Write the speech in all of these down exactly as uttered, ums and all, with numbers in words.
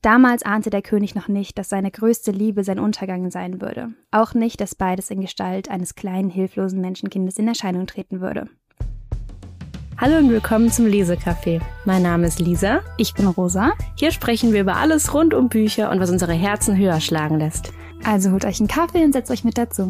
Damals ahnte der König noch nicht, dass seine größte Liebe sein Untergang sein würde. Auch nicht, dass beides in Gestalt eines kleinen, hilflosen Menschenkindes in Erscheinung treten würde. Hallo und willkommen zum Lesecafé. Mein Name ist Lisa. Ich bin Rosa. Hier sprechen wir über alles rund um Bücher und was unsere Herzen höher schlagen lässt. Also holt euch einen Kaffee und setzt euch mit dazu.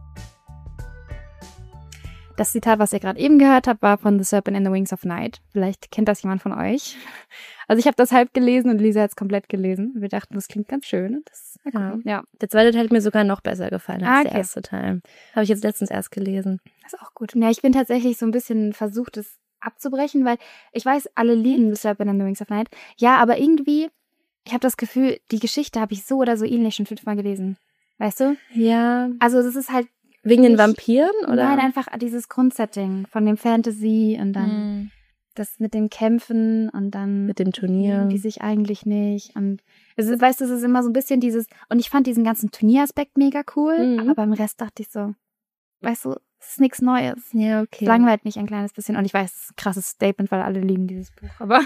Das Zitat, was ihr gerade eben gehört habt, war von The Serpent in the Wings of Night. Vielleicht kennt das jemand von euch. Also ich habe das halb gelesen und Lisa hat es komplett gelesen. Wir dachten, das klingt ganz schön. Das ist ja. Cool. Ja. Der zweite Teil hat mir sogar noch besser gefallen als ah, okay. der erste Teil. Habe ich jetzt letztens erst gelesen. Das ist auch gut. Ja, ich bin tatsächlich so ein bisschen versucht, es abzubrechen, weil ich weiß, alle lieben The Serpent in the Wings of Night. Ja, aber irgendwie, ich habe das Gefühl, die Geschichte habe ich so oder so ähnlich schon fünfmal gelesen. Weißt du? Ja. Also das ist halt wegen den Vampiren, oder? Nein, einfach dieses Grundsetting von dem Fantasy und dann hm. das mit dem Kämpfen und dann mit dem Turnier. Die sich eigentlich nicht. Und es ist, weißt du, es ist immer so ein bisschen dieses, und ich fand diesen ganzen Turnieraspekt mega cool, mhm. aber beim Rest dachte ich so, weißt du, es ist nichts Neues. Ja, okay. Es langweilt mich ein kleines bisschen. Und ich weiß, es ist ein krasses Statement, weil alle lieben dieses Buch, aber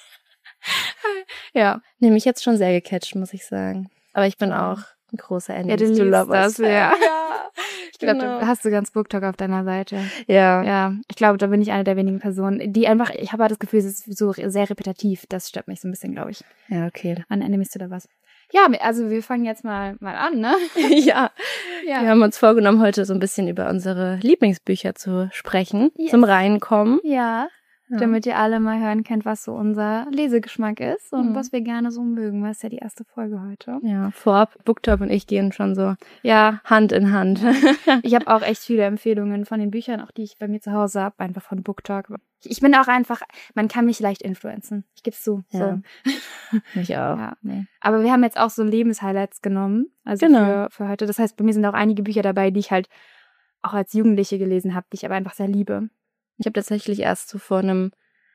ja. Nee, mich jetzt schon sehr gecatcht, muss ich sagen. Aber ich bin auch ein großer Enemies ja, to Lovers. Das, ja. ja. Ich glaube, genau. du hast sogar ganz BookTok auf deiner Seite. Ja. Ja, ich glaube, da bin ich eine der wenigen Personen, die einfach, ich habe halt das Gefühl, es ist so sehr repetitiv. Das stört mich so ein bisschen, glaube ich. Ja, okay. An Enemies to Lovers. Ja, also wir fangen jetzt mal mal an, ne? ja. ja. Wir haben uns vorgenommen, heute so ein bisschen über unsere Lieblingsbücher zu sprechen, yes. zum Reinkommen. Ja. Ja. Damit ihr alle mal hören könnt, was so unser Lesegeschmack ist und mhm. was wir gerne so mögen. Das ist ja die erste Folge heute. Ja, vorab, BookTok und ich gehen schon so ja Hand in Hand. Ich habe auch echt viele Empfehlungen von den Büchern, auch die ich bei mir zu Hause habe, einfach von BookTok. Ich bin auch einfach, man kann mich leicht influenzen. Ich gebe es zu. Ja. So. Ich auch. Ja. Nee. Aber wir haben jetzt auch so Lebenshighlights genommen, also genau. für, für heute. Das heißt, bei mir sind auch einige Bücher dabei, die ich halt auch als Jugendliche gelesen habe, die ich aber einfach sehr liebe. Ich habe tatsächlich erst so vor einem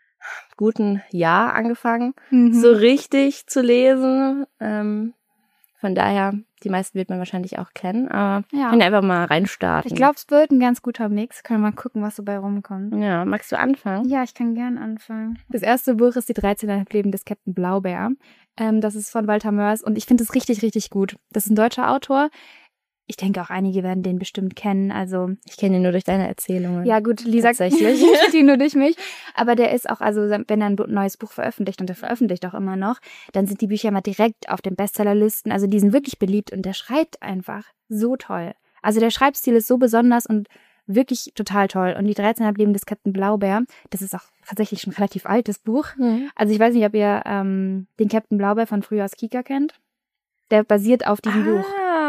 guten Jahr angefangen, mhm. so richtig zu lesen. Ähm, von daher, die meisten wird man wahrscheinlich auch kennen, aber ja. kann ja einfach mal reinstarten. Ich glaube, es wird ein ganz guter Mix. Können wir mal gucken, was so bei rumkommt. Ja, magst du anfangen? Ja, ich kann gern anfangen. Das erste Buch ist Die dreizehn Leben des Captain Blaubeer. Ähm, das ist von Walter Mörs und ich finde es richtig, richtig gut. Das ist ein deutscher Autor. Ich denke, auch einige werden den bestimmt kennen. Also ich kenne ihn nur durch deine Erzählungen. Ja gut, Lisa tatsächlich. kennt ihn nur durch mich. Aber der ist auch, also wenn er ein neues Buch veröffentlicht, und der veröffentlicht auch immer noch, dann sind die Bücher immer direkt auf den Bestsellerlisten. Also die sind wirklich beliebt und der schreibt einfach so toll. Also der Schreibstil ist so besonders und wirklich total toll. Und die dreizehn Leben des Captain Blaubeer, das ist auch tatsächlich schon ein relativ altes Buch. Mhm. Also ich weiß nicht, ob ihr ähm, den Captain Blaubeer von früher aus Kika kennt. Der basiert auf diesem ah. Buch.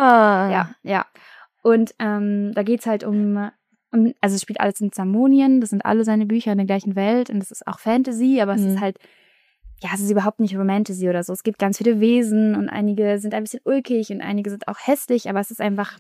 Ja, ja. Und ähm, da geht's halt um, um, also es spielt alles in Zamonien, das sind alle seine Bücher in der gleichen Welt und das ist auch Fantasy, aber mhm. es ist halt, ja, es ist überhaupt nicht Romantasy oder so. Es gibt ganz viele Wesen und einige sind ein bisschen ulkig und einige sind auch hässlich, aber es ist einfach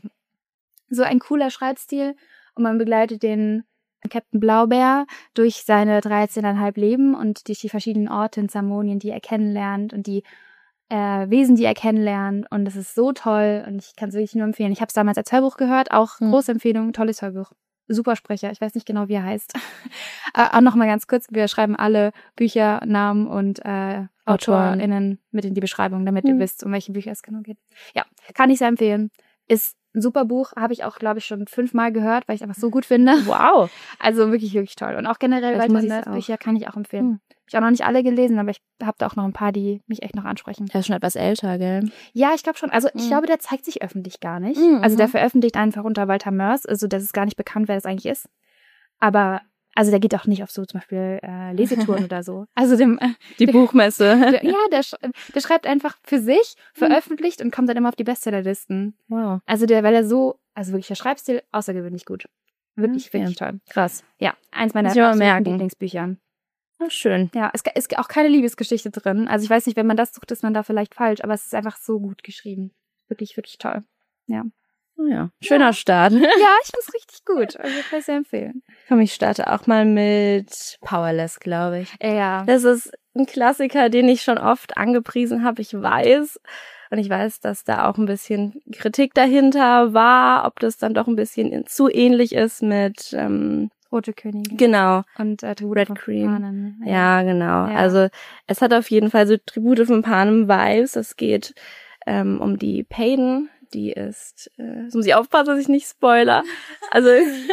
so ein cooler Schreibstil und man begleitet den Captain Blaubeer durch seine dreizehneinhalb Leben und durch die verschiedenen Orte in Zamonien, die er kennenlernt und die Äh, Wesen, die er kennenlernt und das ist so toll und ich kann es wirklich nur empfehlen. Ich habe es damals als Hörbuch gehört, auch mhm. große Empfehlung, tolles Hörbuch. Super Sprecher, ich weiß nicht genau, wie er heißt. äh, auch nochmal ganz kurz, wir schreiben alle Bücher, Namen und äh, AutorInnen mit in die Beschreibung, damit mhm. ihr wisst, um welche Bücher es genau geht. Ja, kann ich sehr empfehlen. Ist ein super Buch, habe ich auch, glaube ich, schon fünfmal gehört, weil ich es einfach so gut finde. Wow. Also wirklich, wirklich toll. Und auch generell Walter Mörs Bücher kann ich auch empfehlen. Mhm. Ich habe auch noch nicht alle gelesen, aber ich habe da auch noch ein paar, die mich echt noch ansprechen. Der ist schon etwas älter, gell? Ja, ich glaube schon. Also ich mhm. glaube, der zeigt sich öffentlich gar nicht. Mhm. Also der veröffentlicht einfach unter Walter Mörs. Also das ist gar nicht bekannt, wer das eigentlich ist. Aber also der geht auch nicht auf so zum Beispiel äh, Lesetouren oder so. Also dem äh, die Buchmesse. Der, ja, der, der schreibt einfach für sich, veröffentlicht mhm. und kommt dann immer auf die Bestsellerlisten. Wow. Also der, weil er so, also wirklich der Schreibstil außergewöhnlich gut. Wirklich, okay. wirklich toll. Krass. Ja, eins meiner Lieblingsbücher. Oh, schön. Ja, es ist auch keine Liebesgeschichte drin. Also ich weiß nicht, wenn man das sucht, ist man da vielleicht falsch, aber es ist einfach so gut geschrieben. Wirklich, wirklich toll. Ja. Oh ja, schöner ja. Start. Ja, ich finde es richtig gut. Also ich kann es sehr empfehlen. Komm, ich starte auch mal mit Powerless, glaube ich. Ja. Das ist ein Klassiker, den ich schon oft angepriesen habe, ich weiß. Und ich weiß, dass da auch ein bisschen Kritik dahinter war, ob das dann doch ein bisschen zu ähnlich ist mit ähm, Rote Königin. Genau. Und äh, Tribute Red von Queen. Panem. Ja, ja genau. Ja. Also es hat auf jeden Fall so Tribute von Panem-Vibes. Es geht ähm, um die Paden. Die ist, äh, jetzt muss ich aufpassen, dass ich nicht spoiler. Also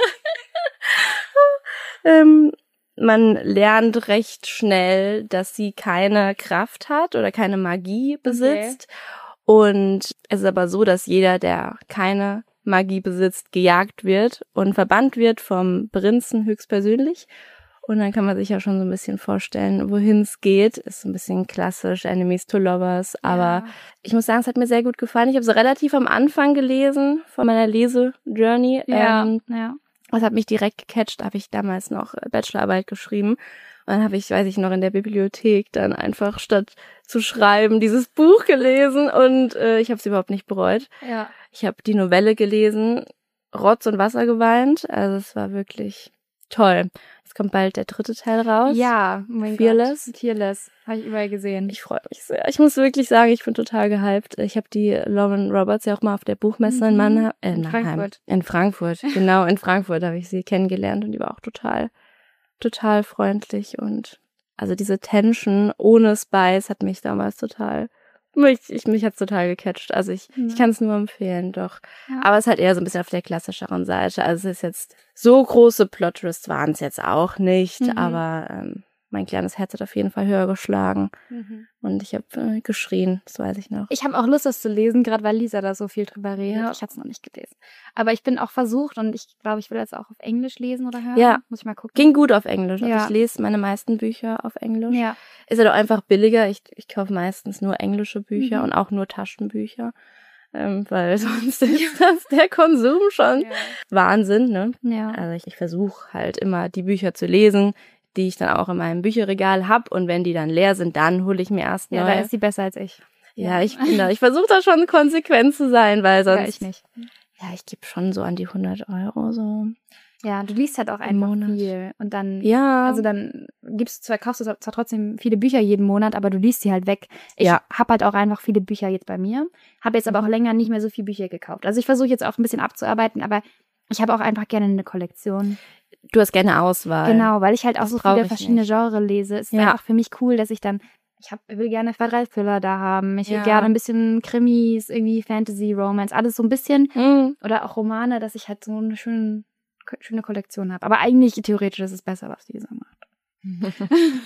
ähm, man lernt recht schnell, dass sie keine Kraft hat oder keine Magie besitzt. Okay. Und es ist aber so, dass jeder, der keine Magie besitzt, gejagt wird und verbannt wird vom Prinzen höchstpersönlich. Und dann kann man sich ja schon so ein bisschen vorstellen, wohin es geht. Ist so ein bisschen klassisch, Enemies to Lovers. Aber ja. Ich muss sagen, es hat mir sehr gut gefallen. Ich habe es relativ am Anfang gelesen von meiner Lese-Journey. Ja, ähm, ja. Das hat mich direkt gecatcht. Da habe ich damals noch Bachelorarbeit geschrieben. Und dann habe ich, weiß ich noch, in der Bibliothek dann einfach statt zu schreiben dieses Buch gelesen. Und äh, ich habe es überhaupt nicht bereut. Ja. Ich habe die Novelle gelesen, Rotz und Wasser geweint. Also es war wirklich toll. Es kommt bald der dritte Teil raus. Ja, mein Fearless. Gott. Fearless. Habe ich überall gesehen. Ich freue mich sehr. Ich muss wirklich sagen, ich bin total gehypt. Ich habe die Lauren Roberts ja auch mal auf der Buchmesse mhm. in Mannheim. Äh, in Frankfurt. In Frankfurt, genau. In Frankfurt habe ich sie kennengelernt und die war auch total, total freundlich. Und also diese Tension ohne Spice hat mich damals total... Mich, ich, mich hat's total gecatcht. Also ich, ja. ich kann es nur empfehlen, doch. Ja. Aber es ist halt eher so ein bisschen auf der klassischeren Seite. Also es ist jetzt, so große Plot-Twists waren es jetzt auch nicht, mhm. aber ähm, mein kleines Herz hat auf jeden Fall höher geschlagen. Mhm. Und ich habe äh, geschrien, das weiß ich noch. Ich habe auch Lust, das zu lesen, gerade weil Lisa da so viel drüber redet. Ja. Ich habe es noch nicht gelesen. Aber ich bin auch versucht und ich glaube, ich will jetzt auch auf Englisch lesen oder hören. Ja, muss ich mal gucken. Ging gut auf Englisch. Ja. Also ich lese meine meisten Bücher auf Englisch. Ja. Ist ja doch einfach billiger. Ich, ich kaufe meistens nur englische Bücher mhm. und auch nur Taschenbücher. Ähm, weil sonst ist das der Konsum schon ja. Wahnsinn, ne? Ja. Also ich, ich versuche halt immer die Bücher zu lesen, die ich dann auch in meinem Bücherregal hab, und wenn die dann leer sind, dann hole ich mir erst neue. Ja, da ist sie besser als ich. Ja, ich bin da, ich versuche da schon konsequent zu sein, weil sonst... Ja, ich nicht. Ja, ich gebe schon so an die hundert Euro so. Ja, du liest halt auch einfach Monat. viel und dann, ja. also dann gibst du zwar, kaufst du zwar trotzdem viele Bücher jeden Monat, aber du liest sie halt weg. Ich ja. habe halt auch einfach viele Bücher jetzt bei mir, habe jetzt aber auch länger nicht mehr so viele Bücher gekauft. Also ich versuche jetzt auch ein bisschen abzuarbeiten, aber ich habe auch einfach gerne eine Kollektion. Du hast gerne Auswahl. Genau, weil ich halt auch das so viele verschiedene nicht. Genres lese. Es ist ja. einfach für mich cool, dass ich dann, ich hab, will gerne zwei, drei Thriller da haben. Ich will ja. gerne ein bisschen Krimis, irgendwie Fantasy, Romance, alles so ein bisschen. Mhm. Oder auch Romane, dass ich halt so eine schöne, schöne Kollektion habe. Aber eigentlich, theoretisch, ist es besser, was Lisa macht.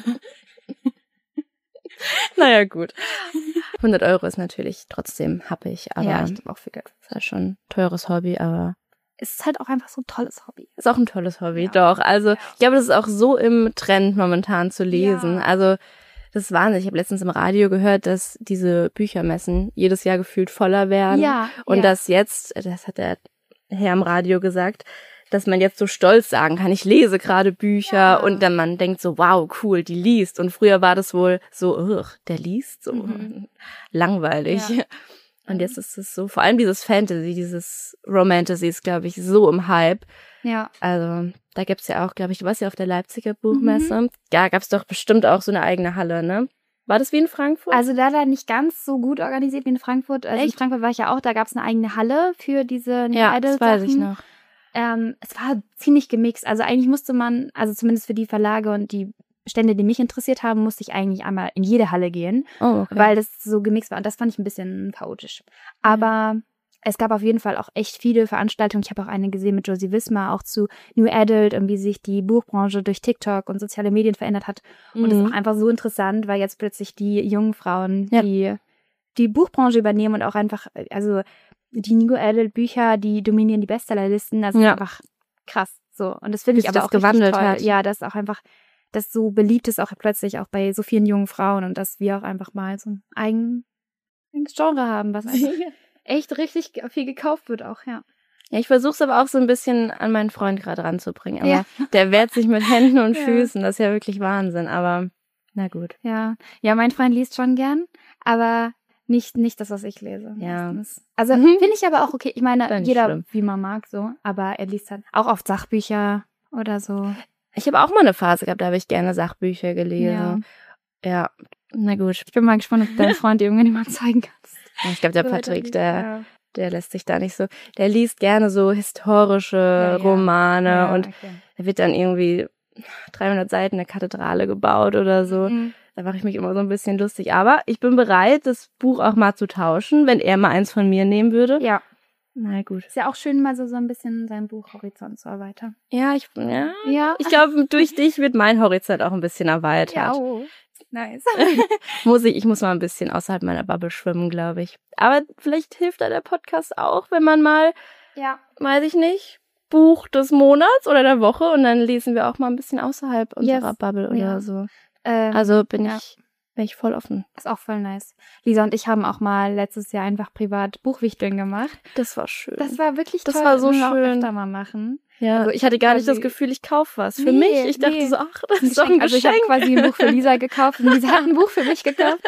Naja, gut. hundert Euro ist natürlich trotzdem happig, aber ja, ich glaube auch viel Geld. Das ist ja schon ein teures Hobby, aber es ist halt auch einfach so ein tolles Hobby. Ist auch ein tolles Hobby, ja. doch. Also ja. ich glaube, das ist auch so im Trend momentan zu lesen. Ja. Also das ist Wahnsinn. Ich habe letztens im Radio gehört, dass diese Büchermessen jedes Jahr gefühlt voller werden. Ja. Und ja. dass jetzt, das hat der Herr im Radio gesagt, dass man jetzt so stolz sagen kann, ich lese gerade Bücher ja. und dann man denkt so, wow, cool, die liest. Und früher war das wohl so, ugh, der liest, so mhm. langweilig. Ja. Und jetzt ist es so, vor allem dieses Fantasy, dieses Romantasy ist, glaube ich, so im Hype. Ja. Also da gibt's ja auch, glaube ich, du warst ja auf der Leipziger Buchmesse. Mhm. Ja, gab's doch bestimmt auch so eine eigene Halle, ne? War das wie in Frankfurt? Also da da nicht ganz so gut organisiert wie in Frankfurt. Also Echt? In Frankfurt war ich ja auch, da gab's eine eigene Halle für diese New Ja, das weiß ich noch. Ähm, es war ziemlich gemixt. Also eigentlich musste man, also zumindest für die Verlage und die Stände, die mich interessiert haben, musste ich eigentlich einmal in jede Halle gehen, oh, okay. weil das so gemixt war. Und das fand ich ein bisschen chaotisch. Aber mhm. es gab auf jeden Fall auch echt viele Veranstaltungen. Ich habe auch eine gesehen mit Josie Wismar, auch zu New Adult und wie sich die Buchbranche durch TikTok und soziale Medien verändert hat. Mhm. Und das ist auch einfach so interessant, weil jetzt plötzlich die jungen Frauen, ja. die die Buchbranche übernehmen und auch einfach, also die New Adult Bücher, die dominieren die Bestsellerlisten. Das ja. ist einfach krass. So. Und das finde ich aber das auch gewandelt toll. hat. Ja, das ist auch einfach, das so beliebt ist auch plötzlich auch bei so vielen jungen Frauen und dass wir auch einfach mal so ein eigenes Genre haben, was einfach echt richtig viel gekauft wird auch, ja. Ja, ich versuche es aber auch so ein bisschen an meinen Freund gerade ranzubringen. Aber ja. der wehrt sich mit Händen und ja. Füßen. Das ist ja wirklich Wahnsinn. Aber na gut. Ja, ja, mein Freund liest schon gern, aber nicht nicht das, was ich lese. Ja. Meistens. Also mhm. finde ich aber auch okay. Ich meine, jeder, schlimm. wie man mag, so. Aber er liest halt auch oft Sachbücher oder so. Ich habe auch mal eine Phase gehabt, da habe ich gerne Sachbücher gelesen. Ja, ja. Na gut. Ich bin mal gespannt, ob du deinen Freund irgendwann mal zeigen kannst. Ich glaube, der Patrick, der, der lässt sich da nicht so, der liest gerne so historische ja, ja. Romane ja, und okay. da wird dann irgendwie dreihundert Seiten eine Kathedrale gebaut oder so. Mhm. Da mache ich mich immer so ein bisschen lustig. Aber ich bin bereit, das Buch auch mal zu tauschen, wenn er mal eins von mir nehmen würde. Ja. Na gut. Ist ja auch schön, mal so, so ein bisschen seinen Buchhorizont zu erweitern. Ja, ich, ja, ja. ich glaube, durch dich wird mein Horizont auch ein bisschen erweitert. Ja, oh. Nice. muss ich, ich muss mal ein bisschen außerhalb meiner Bubble schwimmen, glaube ich. Aber vielleicht hilft da der Podcast auch, wenn man mal, ja. weiß ich nicht, Buch des Monats oder der Woche und dann lesen wir auch mal ein bisschen außerhalb unserer yes. Bubble oder ja. so. Ähm, also bin ja. ich wäre ich voll offen. Ist auch voll nice. Lisa und ich haben auch mal letztes Jahr einfach privat Buchwichteln gemacht. Das war schön. Das war wirklich das toll. Das war so das schön. Auch öfter mal machen. Ja, also ich hatte gar nicht das Gefühl, ich kaufe was. Für nee, mich, ich dachte nee. so, ach, das ist doch ein Geschenk. Also ich habe quasi ein Buch für Lisa gekauft und Lisa hat ein Buch für mich gekauft.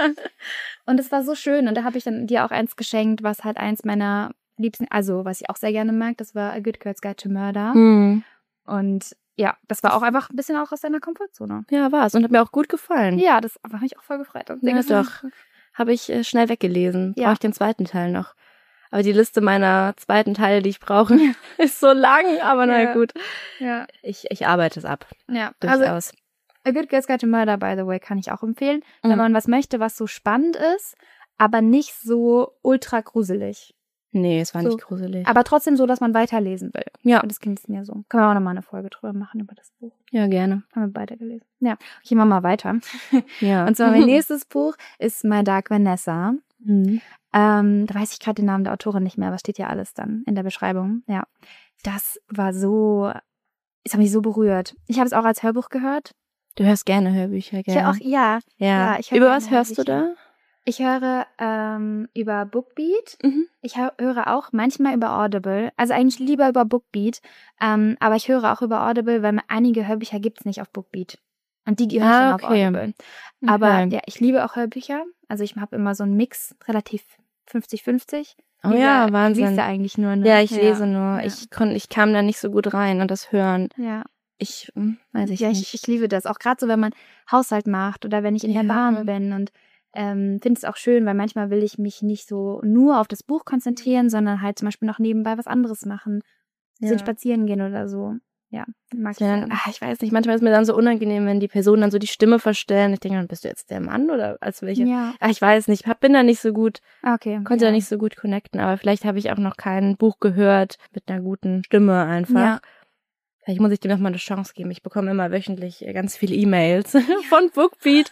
Und es war so schön. Und da habe ich dann dir auch eins geschenkt, was halt eins meiner liebsten, also was ich auch sehr gerne mag, das war A Good Girl's Guide to Murder. Hm. Und ja, das war auch einfach ein bisschen auch aus deiner Komfortzone. Ja, war es und hat mir auch gut gefallen. Ja, das habe ich auch voll gefreut. Und ja, doch. Habe ich äh, schnell weggelesen. Ja. Brauche ich den zweiten Teil noch. Aber die Liste meiner zweiten Teile, die ich brauche, ist so lang. Aber na ja. gut. Ja. Ich, ich arbeite es ab. Ja, durchaus. Also, A Good Girl's Guide to Murder, by the way, kann ich auch empfehlen. Mhm. Wenn man was möchte, was so spannend ist, aber nicht so ultra gruselig. Nee, es war so, nicht gruselig. Aber trotzdem so, dass man weiterlesen will. Ja. Und das ging es mir so. Können wir auch nochmal eine Folge drüber machen über das Buch. Ja, gerne. Haben wir beide gelesen. Ja, gehen wir mal weiter. Ja. Und zwar mein nächstes Buch ist My Dark Vanessa. Mhm. Ähm, da weiß ich gerade den Namen der Autorin nicht mehr, aber steht ja alles dann in der Beschreibung. Ja, das war so, es hat mich so berührt. Ich habe es auch als Hörbuch gehört. Du hörst gerne Hörbücher, gell? Ich auch, ja. Ja. ja ich hör über was hörst du da? Ich höre ähm, über Bookbeat. Mhm. Ich hör, höre auch manchmal über Audible. Also eigentlich lieber über Bookbeat. Ähm, aber ich höre auch über Audible, weil einige Hörbücher gibt es nicht auf Bookbeat. Und die gehören ah, schon okay. auf Audible. Okay. Aber ja, ich liebe auch Hörbücher. Also ich habe immer so einen Mix, relativ fünfzig fünfzig. Oh ja, Wahnsinn. Du liest ja eigentlich nur, ne? Ja, ich ja. lese nur. Ja. Ich, kon, ich kam da nicht so gut rein und das Hören. Ja. Ich hm, weiß ich ja, nicht. Ich, ich liebe das. Auch gerade so, wenn man Haushalt macht oder wenn ich in der ja. Bahn bin und ähm, finde es auch schön, weil manchmal will ich mich nicht so nur auf das Buch konzentrieren, sondern halt zum Beispiel noch nebenbei was anderes machen. Ja. So spazieren gehen oder so. Ja, mag ich dann, ach, ich weiß nicht, manchmal ist mir dann so unangenehm, wenn die Personen dann so die Stimme verstellen. Ich denke, dann bist du jetzt der Mann oder als welche? Ja. Ach, ich weiß nicht, bin da nicht so gut, okay, konnte ja. da nicht so gut connecten, aber vielleicht habe ich auch noch kein Buch gehört mit einer guten Stimme einfach. Ja. Vielleicht muss ich dem noch mal eine Chance geben. Ich bekomme immer wöchentlich ganz viele E-Mails von Bookbeat,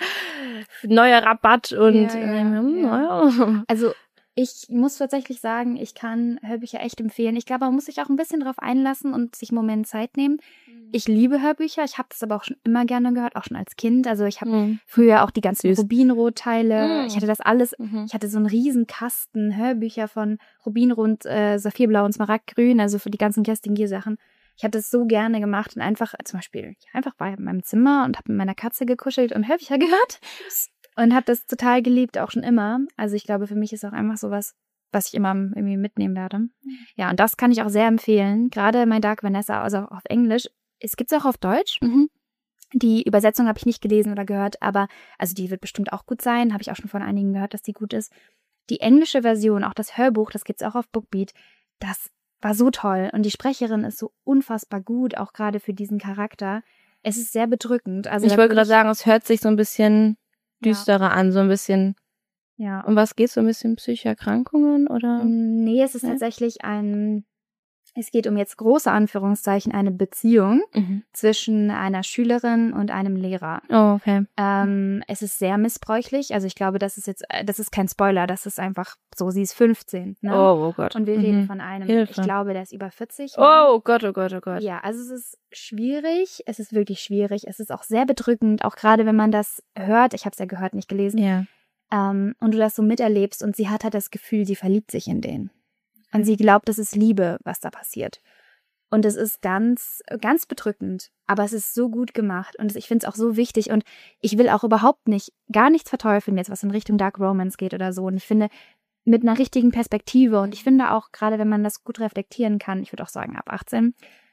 neuer Rabatt und ja, ja, ähm, ja. Ja. Also ich muss tatsächlich sagen, ich kann Hörbücher echt empfehlen. Ich glaube, man muss sich auch ein bisschen drauf einlassen und sich einen Moment Zeit nehmen. Ich liebe Hörbücher. Ich habe das aber auch schon immer gerne gehört, auch schon als Kind. Also ich habe mhm. früher auch die ganzen Süß. Rubinrot-Teile. Mhm. Ich hatte das alles. Mhm. Ich hatte so einen riesen Kasten Hörbücher von Rubinrot, äh, Saphirblau und Smaragdgrün, also für die ganzen Kerstin Gier-Sachen. Ich habe das so gerne gemacht und einfach, zum Beispiel, ich einfach war in meinem Zimmer und habe mit meiner Katze gekuschelt und Hörbücher gehört. Und habe das total geliebt, auch schon immer. Also ich glaube, für mich ist auch einfach sowas, was ich immer irgendwie mitnehmen werde. Mhm. Ja, und das kann ich auch sehr empfehlen. Gerade My Dark Vanessa, also auch auf Englisch. Es gibt es auch auf Deutsch. Mhm. Die Übersetzung habe ich nicht gelesen oder gehört, aber also die wird bestimmt auch gut sein. Habe ich auch schon von einigen gehört, dass die gut ist. Die englische Version, auch das Hörbuch, das gibt es auch auf Bookbeat. Das war so toll. Und die Sprecherin ist so unfassbar gut, auch gerade für diesen Charakter. Es ist sehr bedrückend. Also ich wollte gerade sagen, es hört sich so ein bisschen düsterer ja. an, so ein bisschen. Ja. Um was geht's? So ein bisschen psychische Erkrankungen oder? Nee, es ist ja. tatsächlich ein, es geht um jetzt große Anführungszeichen, eine Beziehung mhm. zwischen einer Schülerin und einem Lehrer. Oh, okay. Ähm, es ist sehr missbräuchlich. Also ich glaube, das ist jetzt, das ist kein Spoiler, das ist einfach so, sie ist fünfzehn. Ne? Oh, oh Gott. Und wir mhm. reden von einem, Hilfe. ich glaube, der ist über vierzig. Ne? Oh Gott, oh Gott, oh Gott. Ja, also es ist schwierig, es ist wirklich schwierig. Es ist auch sehr bedrückend, auch gerade wenn man das hört. Ich habe es ja gehört, nicht gelesen. Ja. Ähm, und du das so miterlebst und sie hat halt das Gefühl, sie verliebt sich in den. Und sie glaubt, es ist Liebe, was da passiert. Und es ist ganz, ganz bedrückend, aber es ist so gut gemacht und ich finde es auch so wichtig und ich will auch überhaupt nicht, gar nichts verteufeln jetzt, was in Richtung Dark Romance geht oder so. Und ich finde, mit einer richtigen Perspektive und ich finde auch, gerade wenn man das gut reflektieren kann, ich würde auch sagen ab achtzehn,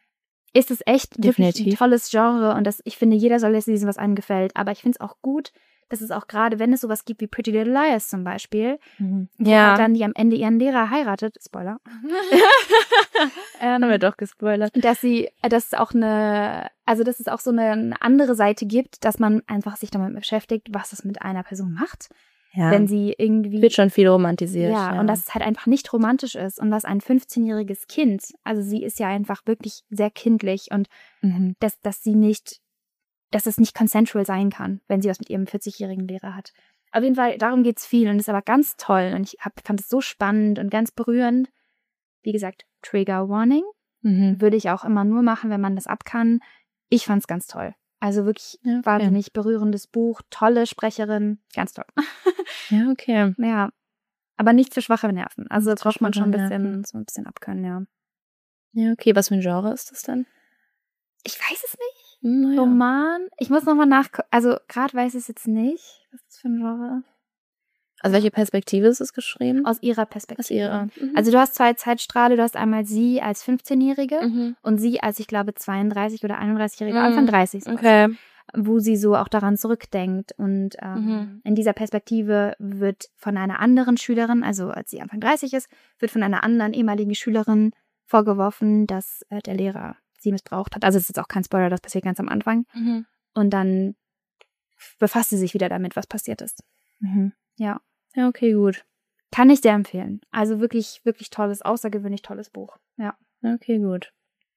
ist es echt definitiv wirklich ein tolles Genre und das, ich finde, jeder soll es lesen, was einem gefällt. Aber ich finde es auch gut, das ist auch gerade, wenn es sowas gibt wie Pretty Little Liars zum Beispiel, Mhm. wo Ja, halt dann die am Ende ihren Lehrer heiratet, Spoiler, haben wir ähm, doch gespoilert. dass sie, äh, dass es auch eine, also dass es auch so eine, eine andere Seite gibt, dass man einfach sich damit beschäftigt, was es mit einer Person macht, Ja, wenn sie irgendwie wird schon viel romantisiert. ja, Ja, und dass es halt einfach nicht romantisch ist und dass ein fünfzehnjähriges Kind, also sie ist ja einfach wirklich sehr kindlich und Mhm. dass, dass sie nicht, dass es nicht consensual sein kann, wenn sie was mit ihrem vierzigjährigen Lehrer hat. Auf jeden Fall, darum geht's viel und ist aber ganz toll und ich hab, fand es so spannend und ganz berührend. Wie gesagt, Trigger Warning Mhm. würde ich auch immer nur machen, wenn man das ab kann. Ich fand's ganz toll. Also wirklich Ja, okay. wahnsinnig berührendes Buch, tolle Sprecherin, ganz toll. Ja, okay. Ja, aber nicht für schwache Nerven. Also Nicht für braucht man schon ein schwache bisschen, Nerven. so ein bisschen abkönnen, ja. Ja, okay. Was für ein Genre ist das dann? Ich weiß es nicht. Naja. Roman? Ich muss nochmal nachgucken. Also gerade weiß ich es jetzt nicht, was das für ein Genre ist. Also welche Perspektive ist es geschrieben? Aus ihrer Perspektive. Aus ihrer. Mhm. Also du hast zwei Zeitstrahle. Du hast einmal sie als fünfzehnjährige Mhm. und sie als, ich glaube, zweiunddreißig oder einunddreißigjährige, Mhm. Anfang dreißig. sowas. Okay. Wo sie so auch daran zurückdenkt. Und ähm, Mhm. in dieser Perspektive wird von einer anderen Schülerin, also als sie Anfang dreißig ist, wird von einer anderen ehemaligen Schülerin vorgeworfen, dass äh, der Lehrer sie missbraucht hat. Also es ist jetzt auch kein Spoiler, das passiert ganz am Anfang. Mhm. Und dann befasst sie sich wieder damit, was passiert ist. Mhm. Ja, Ja, okay, gut. kann ich sehr empfehlen. Also wirklich, wirklich tolles, außergewöhnlich tolles Buch. Ja. Ja, okay, gut.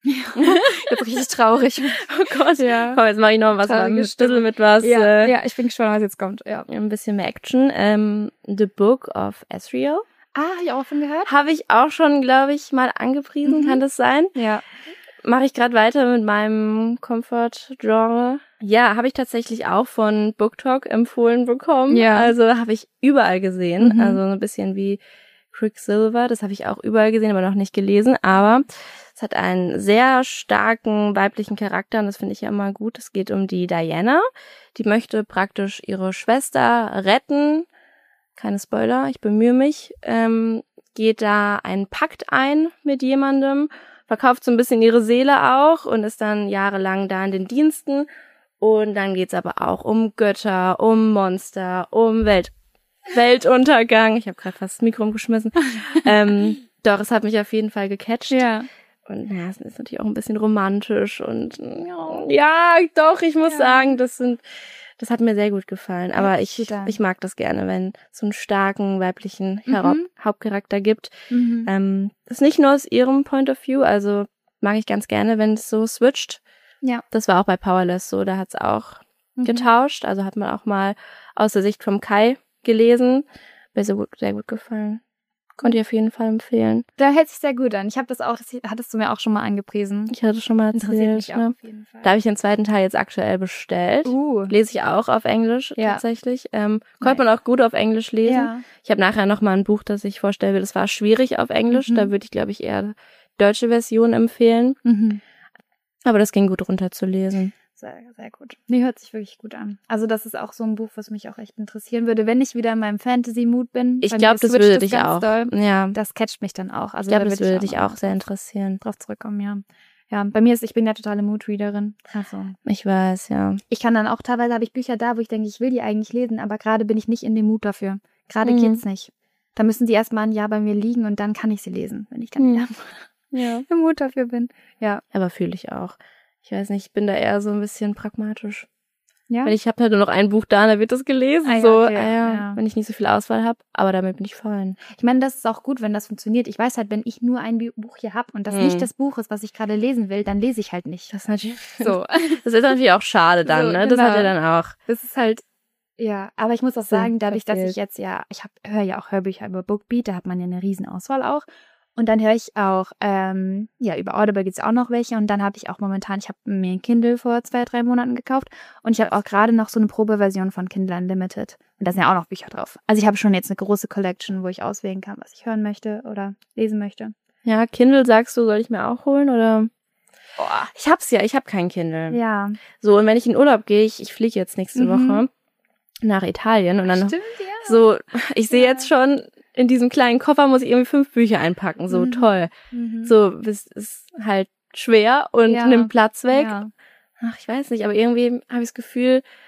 Jetzt richtig traurig. Oh Gott. Ja. Komm, jetzt mache ich noch was, Traurige ein Stüttel mit was. Ja, äh, ja, ich bin gespannt, was jetzt kommt. Ja. Ein bisschen mehr Action. Ähm, The Book of Asriel. Ah, habe ich auch von gehört? Habe ich auch schon, glaube ich, mal angepriesen. Mhm. Kann das sein? Ja. Mache ich gerade weiter mit meinem Comfort-Genre. Ja, habe ich tatsächlich auch von BookTok empfohlen bekommen. Ja. Also habe ich überall gesehen. Mhm. Also so ein bisschen wie Quicksilver. Das habe ich auch überall gesehen, aber noch nicht gelesen. Aber es hat einen sehr starken weiblichen Charakter und das finde ich ja immer gut. Es geht um die Diana. Die möchte praktisch ihre Schwester retten. Keine Spoiler, ich bemühe mich. Ähm, geht da einen Pakt ein mit jemandem, verkauft so ein bisschen ihre Seele auch und ist dann jahrelang da in den Diensten. Und dann geht's aber auch um Götter, um Monster, um Welt Weltuntergang. Ich habe gerade fast das Mikro umgeschmissen. ähm, doch, es hat mich auf jeden Fall gecatcht. Ja. Und naja, es ist natürlich auch ein bisschen romantisch und ja, ja doch, ich muss Ja. sagen, das sind, das hat mir sehr gut gefallen. Aber Ja, ich, super. ich mag das gerne, wenn es so einen starken weiblichen Mhm. Haupt- Hauptcharakter gibt. Mhm. Ähm, das ist nicht nur aus ihrem Point of View, also mag ich ganz gerne, wenn es so switcht. Ja. Das war auch bei Powerless so, da hat es auch Mhm. getauscht. Also hat man auch mal aus der Sicht vom Kai gelesen. Mir sehr gut, sehr gut gefallen. Konnte ich auf jeden Fall empfehlen. Da hält sich sehr gut an. Ich habe das auch, das hattest du mir auch schon mal angepriesen. Ich hatte schon mal Interessiert erzählt. mich auch Ne? auf jeden Fall. Da habe ich den zweiten Teil jetzt aktuell bestellt. Uh. Lese ich auch auf Englisch Ja. tatsächlich. Ähm, konnte man auch gut auf Englisch lesen. Ja. Ich habe nachher noch mal ein Buch, das ich vorstellen will. Das war schwierig auf Englisch. Mhm. Da würde ich, glaube ich, eher deutsche Version empfehlen. Mhm. Aber das ging gut runterzulesen. Sehr, sehr gut. Nee, hört sich wirklich gut an. Also das ist auch so ein Buch, was mich auch echt interessieren würde, wenn ich wieder in meinem Fantasy-Mood bin. Ich Bei glaube, mir das switcht würde es dich ganz auch. doll. Ja, Das catcht mich dann auch. Also ich glaube, da das würd würde dich noch auch sehr interessieren. drauf zurückkommen, ja. Ja, bei mir ist, ich bin ja totale Mood-Readerin. Also Ich weiß, ja. ich kann dann auch, teilweise habe ich Bücher da, wo ich denke, ich will die eigentlich lesen, aber gerade bin ich nicht in dem Mut dafür. Gerade Mhm. geht's nicht. Da müssen die erstmal ein Jahr bei mir liegen und dann kann ich sie lesen, wenn ich dann Mhm. wieder Ja. im Mut dafür bin. Ja. Aber fühle ich auch. Ich weiß nicht, ich bin da eher so ein bisschen pragmatisch. Ja. Weil ich habe halt nur noch ein Buch da und da wird das gelesen. Ah ja, so, okay, ah ja, ja. wenn ich nicht so viel Auswahl habe. Aber damit bin ich fein. Ich meine, das ist auch gut, wenn das funktioniert. Ich weiß halt, wenn ich nur ein Bu- Buch hier habe und das Mhm. nicht das Buch ist, was ich gerade lesen will, dann lese ich halt nicht. Das ist natürlich, So. das ist natürlich auch schade dann, So, ne? Das genau. hat ja dann auch. Das ist halt, ja, aber ich muss auch So, sagen, dadurch, dass verfehlt. ich jetzt ja, ich hab, höre ja auch Hörbücher über Bookbeat, da hat man ja eine riesen Auswahl auch. Und dann höre ich auch, ähm, ja, über Audible gibt's auch noch welche. Und dann habe ich auch momentan, ich habe mir ein Kindle vor zwei, drei Monaten gekauft. Und ich habe auch gerade noch so eine Probeversion von Kindle Unlimited. Und da sind ja auch noch Bücher drauf. Also ich habe schon jetzt eine große Collection, wo ich auswählen kann, was ich hören möchte oder lesen möchte. Ja, Kindle sagst du, soll ich mir auch holen oder? Boah. Ich hab's ja, ich habe kein Kindle. Ja. So, und wenn ich in Urlaub gehe, ich, ich fliege jetzt nächste Mhm. Woche nach Italien und dann Stimmt, ja. so, ich sehe Ja. jetzt schon, in diesem kleinen Koffer muss ich irgendwie fünf Bücher einpacken. So Mhm. toll. Mhm. So, es ist halt schwer und Ja. nimmt Platz weg. Ja. Ach, ich weiß nicht, aber irgendwie habe ich das Gefühl,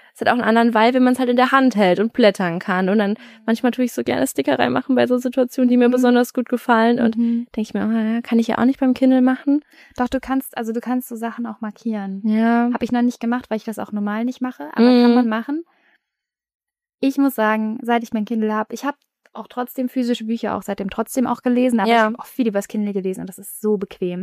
es hat auch einen anderen Vibe, wenn man es halt in der Hand hält und blättern kann. Und dann manchmal tue ich so gerne Sticker reinmachen bei so Situationen, die mir mhm. besonders gut gefallen. Und mhm. denke ich mir, oh, ja, kann ich ja auch nicht beim Kindle machen. Doch, du kannst, also du kannst so Sachen auch markieren. Ja. Habe ich noch nicht gemacht, weil ich das auch normal nicht mache. Aber mhm. kann man machen. Ich muss sagen, seit ich mein Kindle habe, ich habe auch trotzdem physische Bücher auch seitdem trotzdem auch gelesen, aber ja. ich habe auch viel über das Kindle gelesen und das ist so bequem.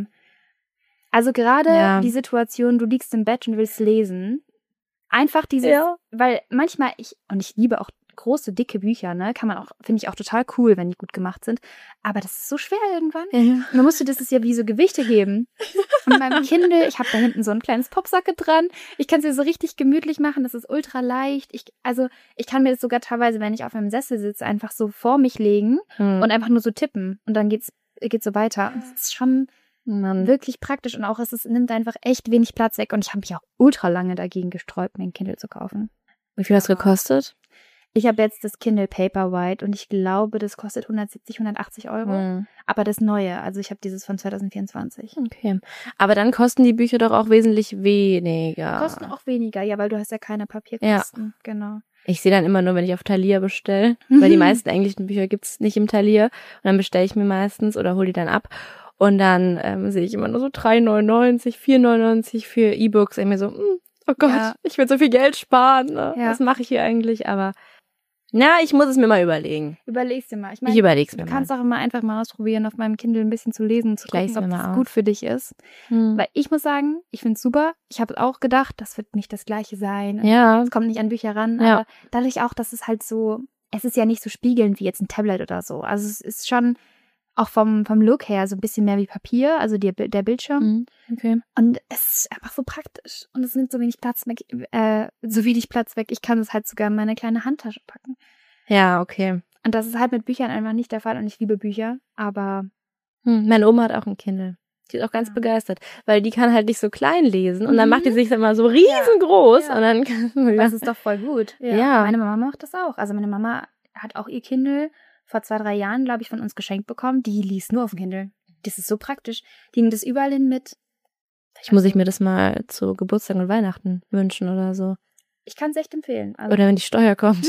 Also gerade ja. die Situation, du liegst im Bett und willst lesen, einfach dieses, ja. weil manchmal ich, und ich liebe auch große, dicke Bücher, ne, kann man auch, finde ich auch total cool, wenn die gut gemacht sind, aber das ist so schwer irgendwann. Ja. Man musste das ist ja wie so Gewichte geben. Und beim Kindle, ich habe da hinten so ein kleines Popsacke dran, ich kann es mir so richtig gemütlich machen, das ist ultra leicht. Ich, also ich kann mir das sogar teilweise, wenn ich auf einem Sessel sitze, einfach so vor mich legen hm. und einfach nur so tippen und dann geht's, geht's so weiter. Und das ist schon Mann. Wirklich praktisch und auch es ist, nimmt einfach echt wenig Platz weg und ich habe mich auch ultra lange dagegen gesträubt, mir ein Kindle zu kaufen. Wie viel hat es gekostet? Ich habe jetzt das Kindle Paperwhite und ich glaube, das kostet hundertsiebzig, hundertachtzig Euro. Mhm. Aber das Neue, also ich habe dieses von zwanzig vierundzwanzig. Okay. Aber dann kosten die Bücher doch auch wesentlich weniger. Kosten auch weniger, ja, weil du hast ja keine Papierkosten. Ja. Genau. Ich sehe dann immer nur, wenn ich auf Thalia bestelle, mhm. weil die meisten englischen Bücher gibt's nicht im Thalia. Und dann bestelle ich mir meistens oder hole die dann ab. Und dann ähm, sehe ich immer nur so drei neunundneunzig, vier neunundneunzig für E-Books. Und mir so, mm, oh Gott, ja. ich will so viel Geld sparen. Ne? Ja. Was mache ich hier eigentlich? Aber na, ich muss es mir mal überlegen. Überleg's dir mal. Ich, mein, ich überleg's mir mal. Du kannst auch immer einfach mal ausprobieren, auf meinem Kindle ein bisschen zu lesen und zu gucken, ob das gut für dich ist. Hm. Weil ich muss sagen, ich find's super. Ich habe auch gedacht, das wird nicht das Gleiche sein. Ja. Es kommt nicht an Bücher ran. Ja. Aber dadurch auch, dass es halt so, es ist ja nicht so spiegelnd wie jetzt ein Tablet oder so. Also es ist schon auch vom, vom Look her so ein bisschen mehr wie Papier, also die, der Bildschirm. Mhm, okay. Und es ist einfach so praktisch. Und es nimmt so wenig Platz weg, äh, so wenig Platz weg. Ich kann es halt sogar in meine kleine Handtasche packen. Ja, okay. Und das ist halt mit Büchern einfach nicht der Fall. Und ich liebe Bücher, aber... Hm, meine Oma hat auch ein Kindle. Die ist auch ganz ja. begeistert, weil die kann halt nicht so klein lesen. Und mhm. dann macht die sich immer so riesengroß. Ja. Und dann kann das ist doch voll gut. Ja. ja. Meine Mama macht das auch. Also meine Mama hat auch ihr Kindle vor zwei, drei Jahren, glaube ich, von uns geschenkt bekommen. Die liest nur auf dem Kindle. Das ist so praktisch. Die nimmt das überall hin mit. Vielleicht muss ich mir das mal zu Geburtstag und Weihnachten wünschen oder so. Ich kann es echt empfehlen. Also oder wenn die Steuer kommt.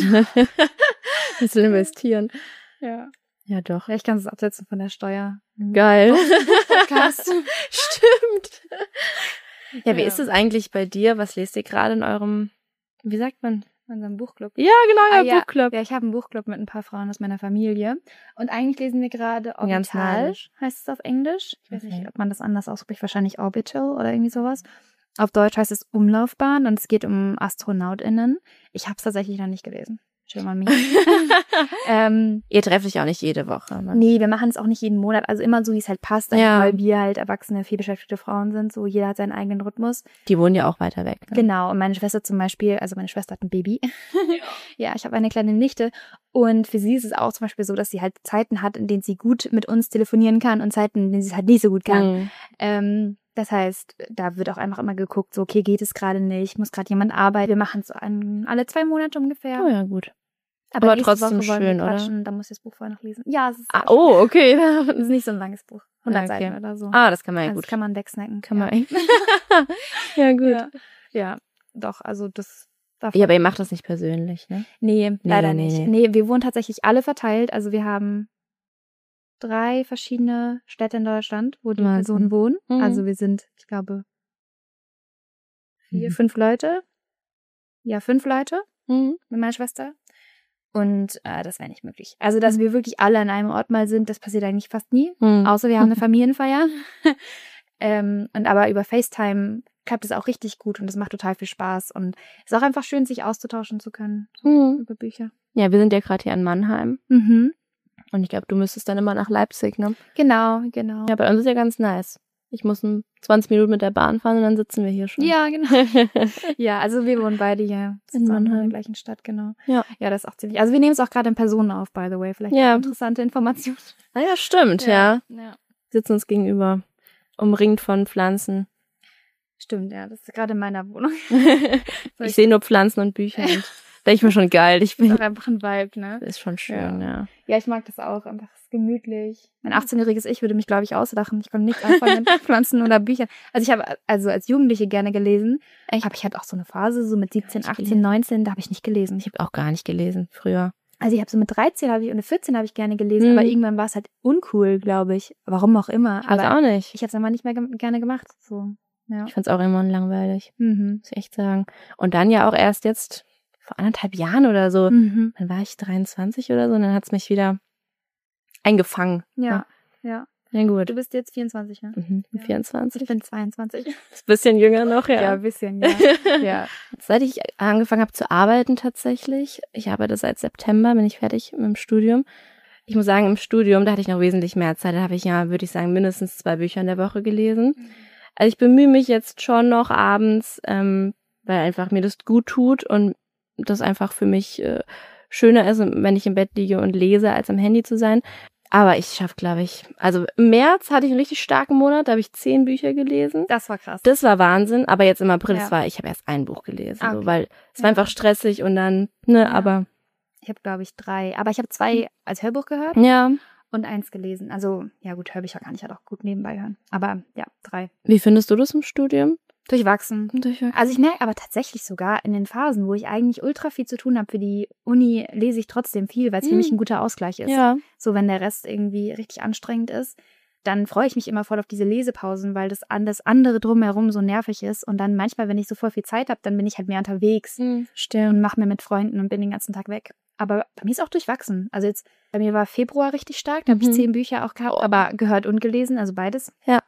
Willst du investieren? Ja. Ja, doch. Vielleicht kannst du es absetzen von der Steuer. Geil. Podcast. Stimmt. Ja, wie ja. ist es eigentlich bei dir? Was lest ihr gerade in eurem, wie sagt man? In unserem Buchclub. Ja, genau, ah, ja, ja, Buchclub. Ja, ich habe einen Buchclub mit ein paar Frauen aus meiner Familie. Und eigentlich lesen wir gerade Orbital, heißt es auf Englisch. Ich weiß okay. nicht, ob man das anders ausspricht. Wahrscheinlich Orbital oder irgendwie sowas. Auf Deutsch heißt es Umlaufbahn und es geht um AstronautInnen. Ich habe es tatsächlich noch nicht gelesen. Shame on me. ähm, Ihr trefft euch auch nicht jede Woche, ne? Nee, wir machen es auch nicht jeden Monat. Also immer so, wie es halt passt. Ja. Weil wir halt erwachsene, vielbeschäftigte Frauen sind. So, jeder hat seinen eigenen Rhythmus. Die wohnen ja auch weiter weg. Ne? Genau. Und meine Schwester zum Beispiel, also meine Schwester hat ein Baby. Ja, ich habe eine kleine Nichte. Und für sie ist es auch zum Beispiel so, dass sie halt Zeiten hat, in denen sie gut mit uns telefonieren kann und Zeiten, in denen sie es halt nicht so gut kann. Mhm. Ähm, Das heißt, da wird auch einfach immer geguckt, so, okay, geht es gerade nicht, muss gerade jemand arbeiten. Wir machen es so an, alle zwei Monate ungefähr. Oh ja, gut. Aber, Aber trotzdem schön, oder? Da muss ich das Buch vorher noch lesen. Ja, es ist ah, oh, okay. Das ist nicht so ein langes Buch. hundert okay. Seiten oder so. Ah, das kann man ja also gut. Das kann man wegsnacken. Kann ja. man Ja, gut. Ja. ja, doch, also das... Ja, aber ihr macht das nicht persönlich, ne? Nee, nee leider nee, nicht. Nee. nee, wir wohnen tatsächlich alle verteilt. Also wir haben drei verschiedene Städte in Deutschland, wo die Wahnsinn. Personen wohnen. Mhm. Also wir sind, ich glaube, vier, mhm. fünf Leute. Ja, fünf Leute mhm. mit meiner Schwester. Und äh, das wäre nicht möglich. Also, dass mhm. wir wirklich alle an einem Ort mal sind, das passiert eigentlich fast nie. Mhm. Außer wir haben eine Familienfeier. ähm, und aber über FaceTime klappt es auch richtig gut und es macht total viel Spaß. Und es ist auch einfach schön, sich austauschen zu können so mhm. über Bücher. Ja, wir sind ja gerade hier in Mannheim. Mhm. Und ich glaube, du müsstest dann immer nach Leipzig, ne? Genau, genau. Ja, bei uns ist ja ganz nice. Ich muss zwanzig Minuten mit der Bahn fahren und dann sitzen wir hier schon. Ja, genau. Ja, also wir wohnen beide hier in Mannheim. In der gleichen Stadt, genau. Ja. Ja, das ist auch ziemlich. Also wir nehmen es auch gerade in Person auf, by the way. Vielleicht ja. interessante Information. Ah ja, stimmt, ja. ja. ja. Sitzen uns gegenüber, umringt von Pflanzen. Stimmt, ja. Das ist gerade in meiner Wohnung. Ich sehe nur Pflanzen und Bücher und denke ich mir schon geil. Ich bin das ist einfach ein Vibe, ne? Ist schon schön, ja. Ja, ja ich mag das auch. Einfach ist gemütlich. Mein achtzehnjähriges Ich würde mich, glaube ich, auslachen. Ich konnte nichts anfangen mit Pflanzen oder Büchern. Also ich habe also als Jugendliche gerne gelesen. Echt? Aber ich hatte auch so eine Phase, so mit siebzehn, Hab ich achtzehn, neunzehn, da habe ich nicht gelesen. Ich habe auch gar nicht gelesen früher. Also ich habe so mit dreizehn habe ich und vierzehn habe ich gerne gelesen, Mhm. aber irgendwann war es halt uncool, glaube ich. Warum auch immer. Ich weiß aber auch nicht. ich habe es einfach nicht mehr ge- gerne gemacht. So, ja. Ich fand's auch immer langweilig, Mhm. muss ich echt sagen. Und dann ja auch erst jetzt vor anderthalb Jahren oder so. Mhm. Dann war ich dreiundzwanzig oder so und dann hat's mich wieder eingefangen. Ja, ja. Ja gut. Du bist jetzt vierundzwanzig, ne? Mhm. Ja. vierundzwanzig. Ich bin zweiundzwanzig. Ist ein bisschen jünger noch, ja. Ja, ein bisschen, ja. ja. Seit ich angefangen habe zu arbeiten tatsächlich, ich arbeite seit September, bin ich fertig mit dem Studium. Ich muss sagen, im Studium, da hatte ich noch wesentlich mehr Zeit. Da habe ich ja, würde ich sagen, mindestens zwei Bücher in der Woche gelesen. Also ich bemühe mich jetzt schon noch abends, ähm, weil einfach mir das gut tut und das einfach für mich äh, schöner ist, wenn ich im Bett liege und lese, als am Handy zu sein. Aber ich schaffe, glaube ich, also im März hatte ich einen richtig starken Monat, da habe ich zehn Bücher gelesen. Das war krass. Das war Wahnsinn, aber jetzt im April, Ja. das war, ich habe erst ein Buch gelesen, Ah, so, okay. weil es Ja. war einfach stressig und dann, ne, Ja. aber Ich habe, glaube ich, drei. Aber ich habe zwei als Hörbuch gehört ja. und eins gelesen. Also, ja gut, Hörbücher kann ich halt auch gut nebenbei hören. Aber ja, drei. Wie findest du das im Studium? Durchwachsen. Durchwachsen. Also ich merke aber tatsächlich sogar in den Phasen, wo ich eigentlich ultra viel zu tun habe für die Uni, lese ich trotzdem viel, weil es für Mhm. mich ein guter Ausgleich ist. Ja. So, wenn der Rest irgendwie richtig anstrengend ist, dann freue ich mich immer voll auf diese Lesepausen, weil das alles andere drumherum so nervig ist. Und dann manchmal, wenn ich so voll viel Zeit habe, dann bin ich halt mehr unterwegs und Stimmt. mache mir mit Freunden und bin den ganzen Tag weg. Aber bei mir ist auch durchwachsen. Also jetzt, bei mir war Februar richtig stark, da habe Mhm. ich zehn Bücher auch gehabt, Oh. aber gehört und gelesen, also beides. Ja.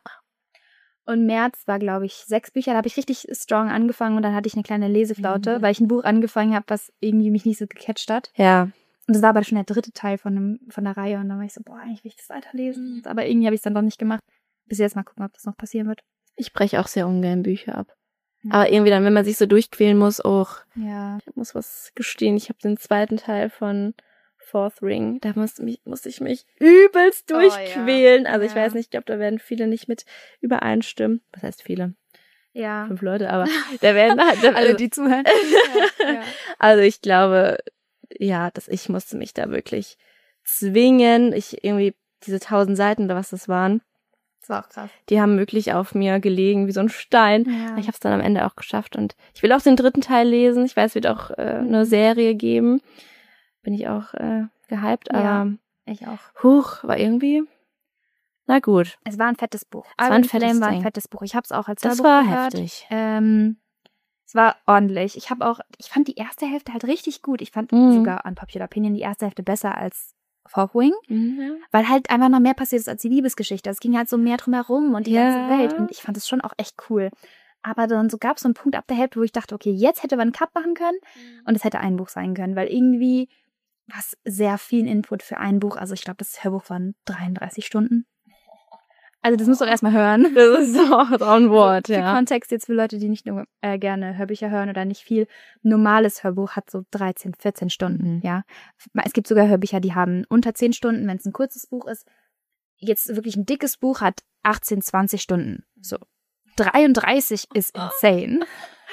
Und März war, glaube ich, sechs Bücher. Da habe ich richtig strong angefangen und dann hatte ich eine kleine Leseflaute, Mhm. weil ich ein Buch angefangen habe, was irgendwie mich nicht so gecatcht hat. Ja. Und das war aber schon der dritte Teil von, einem, von der Reihe. Und dann war ich so, boah, eigentlich will ich das weiterlesen. Mhm. Aber irgendwie habe ich es dann doch nicht gemacht. Bis jetzt mal gucken, ob das noch passieren wird. Ich breche auch sehr ungern Bücher ab. Aber irgendwie dann, wenn man sich so durchquälen muss, auch, Ja. ich muss was gestehen, ich habe den zweiten Teil von Fourth Ring, da musste, mich, musste ich mich übelst Oh, ja. durchquälen. Also ich Ja. weiß nicht, ich glaube, da werden viele nicht mit übereinstimmen. Was heißt viele? Ja. Fünf Leute, aber da werden halt, da, Alle, die zuhören. ja, ja. also ich glaube, ja, dass ich musste mich da wirklich zwingen. Ich irgendwie, diese tausend Seiten oder was das waren, Das war auch krass. die haben wirklich auf mir gelegen wie so ein Stein. Ja. Ich habe es dann am Ende auch geschafft und ich will auch den dritten Teil lesen. Ich weiß, es wird auch äh, eine Serie geben. Bin ich auch äh, gehypt, Ja. aber Ich auch. huch, war irgendwie, na gut. Es war ein fettes Buch. Es war ein Iron fettes Flame war ein Ding. fettes Buch. Ich habe es auch als Das Hörbuch war gehört. heftig. Ähm, es war ordentlich. Ich habe auch, ich fand die erste Hälfte halt richtig gut. Ich fand Mhm. sogar Unpopular Opinion die erste Hälfte besser als Fourth Wing, Mhm. weil halt einfach noch mehr passiert ist als die Liebesgeschichte. Es ging halt so mehr drumherum und die Ja. ganze Welt und ich fand es schon auch echt cool. Aber dann so gab es so einen Punkt ab der Hälfte, wo ich dachte, okay, jetzt hätte man einen Cut machen können und es hätte ein Buch sein können, weil irgendwie war es sehr viel Input für ein Buch. Also ich glaube, das Hörbuch waren dreiunddreißig Stunden. Also das musst du auch erstmal hören. Das ist auch auch ein Wort, Für ja. Kontext jetzt für Leute, die nicht nur äh, gerne Hörbücher hören oder nicht viel. Normales Hörbuch hat so dreizehn, vierzehn Stunden, Mhm. ja. Es gibt sogar Hörbücher, die haben unter zehn Stunden, wenn es ein kurzes Buch ist. Jetzt wirklich ein dickes Buch hat achtzehn, zwanzig Stunden. So. dreiunddreißig ist insane.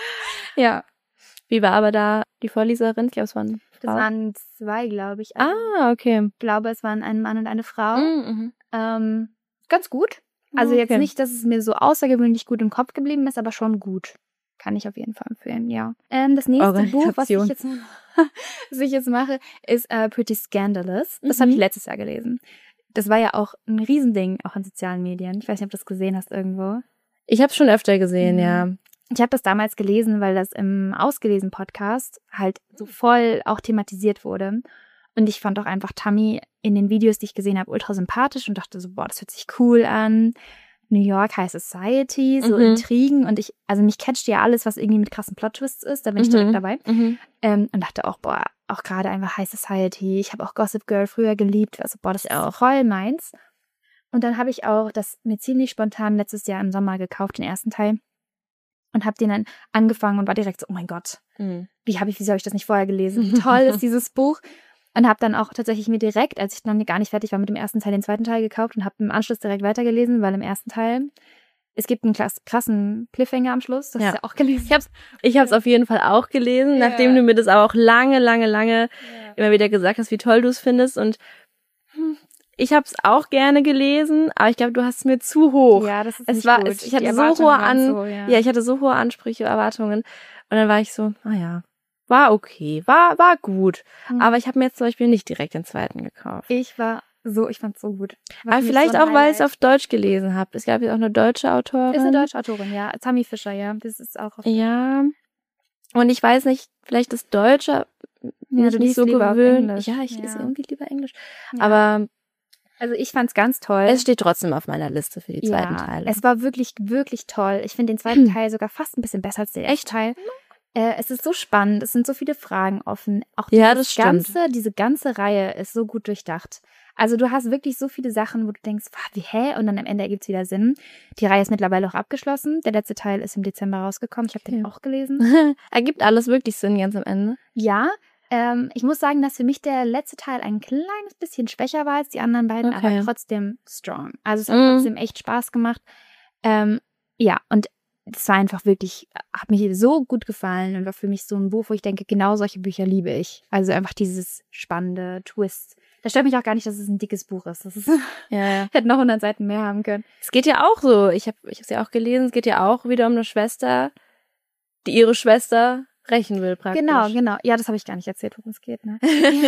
Ja. Wie war aber da die Vorleserin? Ich glaube, es waren Das Frauen. waren zwei, glaube ich. Also, Ah, okay. Ich glaube, es waren ein Mann und eine Frau. Mhm. Ähm, ganz gut. Also jetzt Okay. nicht, dass es mir so außergewöhnlich gut im Kopf geblieben ist, aber schon gut. Kann ich auf jeden Fall empfehlen, ja. Ähm, das nächste Buch, was ich Organisation. jetzt, was ich jetzt mache, ist äh, Pretty Scandalous. Das Mhm. habe ich letztes Jahr gelesen. Das war ja auch ein Riesending, auch in sozialen Medien. Ich weiß nicht, ob du das gesehen hast irgendwo. Ich habe es schon öfter gesehen, Mhm. ja. Ich habe das damals gelesen, weil das im Ausgelesen-Podcast halt so voll auch thematisiert wurde. Und ich fand auch einfach Tammy in den Videos, die ich gesehen habe, ultra sympathisch und dachte so, boah, das hört sich cool an. New York High Society, so Mhm. Intrigen. Und ich, also mich catcht ja alles, was irgendwie mit krassen Plot-Twists ist. Da bin ich Mhm. direkt dabei. Mhm. Ähm, und dachte auch, boah, auch gerade einfach High Society. Ich habe auch Gossip Girl früher geliebt. Also, boah, das ist auch voll meins. Und dann habe ich auch das mir ziemlich spontan letztes Jahr im Sommer gekauft, den ersten Teil. Und habe den dann angefangen und war direkt so, oh mein Gott, Mhm. wie habe ich, wieso habe ich das nicht vorher gelesen? Wie toll ist dieses Buch? Und habe dann auch tatsächlich mir direkt, als ich dann gar nicht fertig war mit dem ersten Teil, den zweiten Teil gekauft und habe im Anschluss direkt weitergelesen, weil im ersten Teil es gibt einen krass, krassen Cliffhanger am Schluss. Das ja. ist ja auch gelesen. Ich hab's, ich hab's auf jeden Fall auch gelesen, Ja. nachdem du mir das aber auch lange, lange, lange Ja. immer wieder gesagt hast, wie toll du es findest. Und ich hab's auch gerne gelesen, aber ich glaube, du hast es mir zu hoch. Ja, das ist es nicht war, gut. Es, ich hatte Die so Erwartungen hohe waren An, so, ja. ja, ich hatte so hohe Ansprüche, Erwartungen. Und dann war ich so, ah ja, war okay, war, war gut. Mhm. Aber ich habe mir jetzt zum Beispiel nicht direkt den zweiten gekauft. Ich war so, ich fand's so gut. War Aber für mich vielleicht so ein auch, weil ich es Highlight. auf Deutsch gelesen habe. Es gab ja auch eine deutsche Autorin. Ist eine deutsche Autorin, ja. Tammy Fischer, ja. Das ist auch auf Ja. Und ich weiß nicht, vielleicht das Deutsche Ja, mich du nicht liest so lieber auf gewöhnt. Englisch. Ja, ich Ja. lese irgendwie lieber Englisch. Ja. Aber Also ich fand's ganz toll. es steht trotzdem auf meiner Liste für die zweiten ja, Teile. es war wirklich, wirklich toll. Ich finde den zweiten Teil sogar fast ein bisschen besser als der erste Teil. Äh, es ist so spannend, es sind so viele Fragen offen. Auch Ja, dieses das stimmt. ganze, diese ganze Reihe ist so gut durchdacht. Also du hast wirklich so viele Sachen, wo du denkst, "Wow, wie, hä? Und dann am Ende ergibt es wieder Sinn. Die Reihe ist mittlerweile auch abgeschlossen. Der letzte Teil ist im Dezember rausgekommen. Ich habe den Okay. auch gelesen. Ergibt alles wirklich Sinn ganz am Ende? Ja, ähm, ich muss sagen, dass für mich der letzte Teil ein kleines bisschen schwächer war als die anderen beiden, Okay. aber trotzdem strong. Also es hat Mhm. trotzdem echt Spaß gemacht. Ähm, ja, und es war einfach wirklich, hat mir so gut gefallen und war für mich so ein Buch, wo ich denke, genau solche Bücher liebe ich. Also einfach dieses spannende Twist. Das stört mich auch gar nicht, dass es ein dickes Buch ist. Das ist Ja, ja. hätte noch hundert Seiten mehr haben können. Es geht ja auch so. Ich habe ich es ja auch gelesen. Es geht ja auch wieder um eine Schwester, die ihre Schwester rächen will praktisch. Genau, genau. Ja, das habe ich gar nicht erzählt, worum es geht. Ne?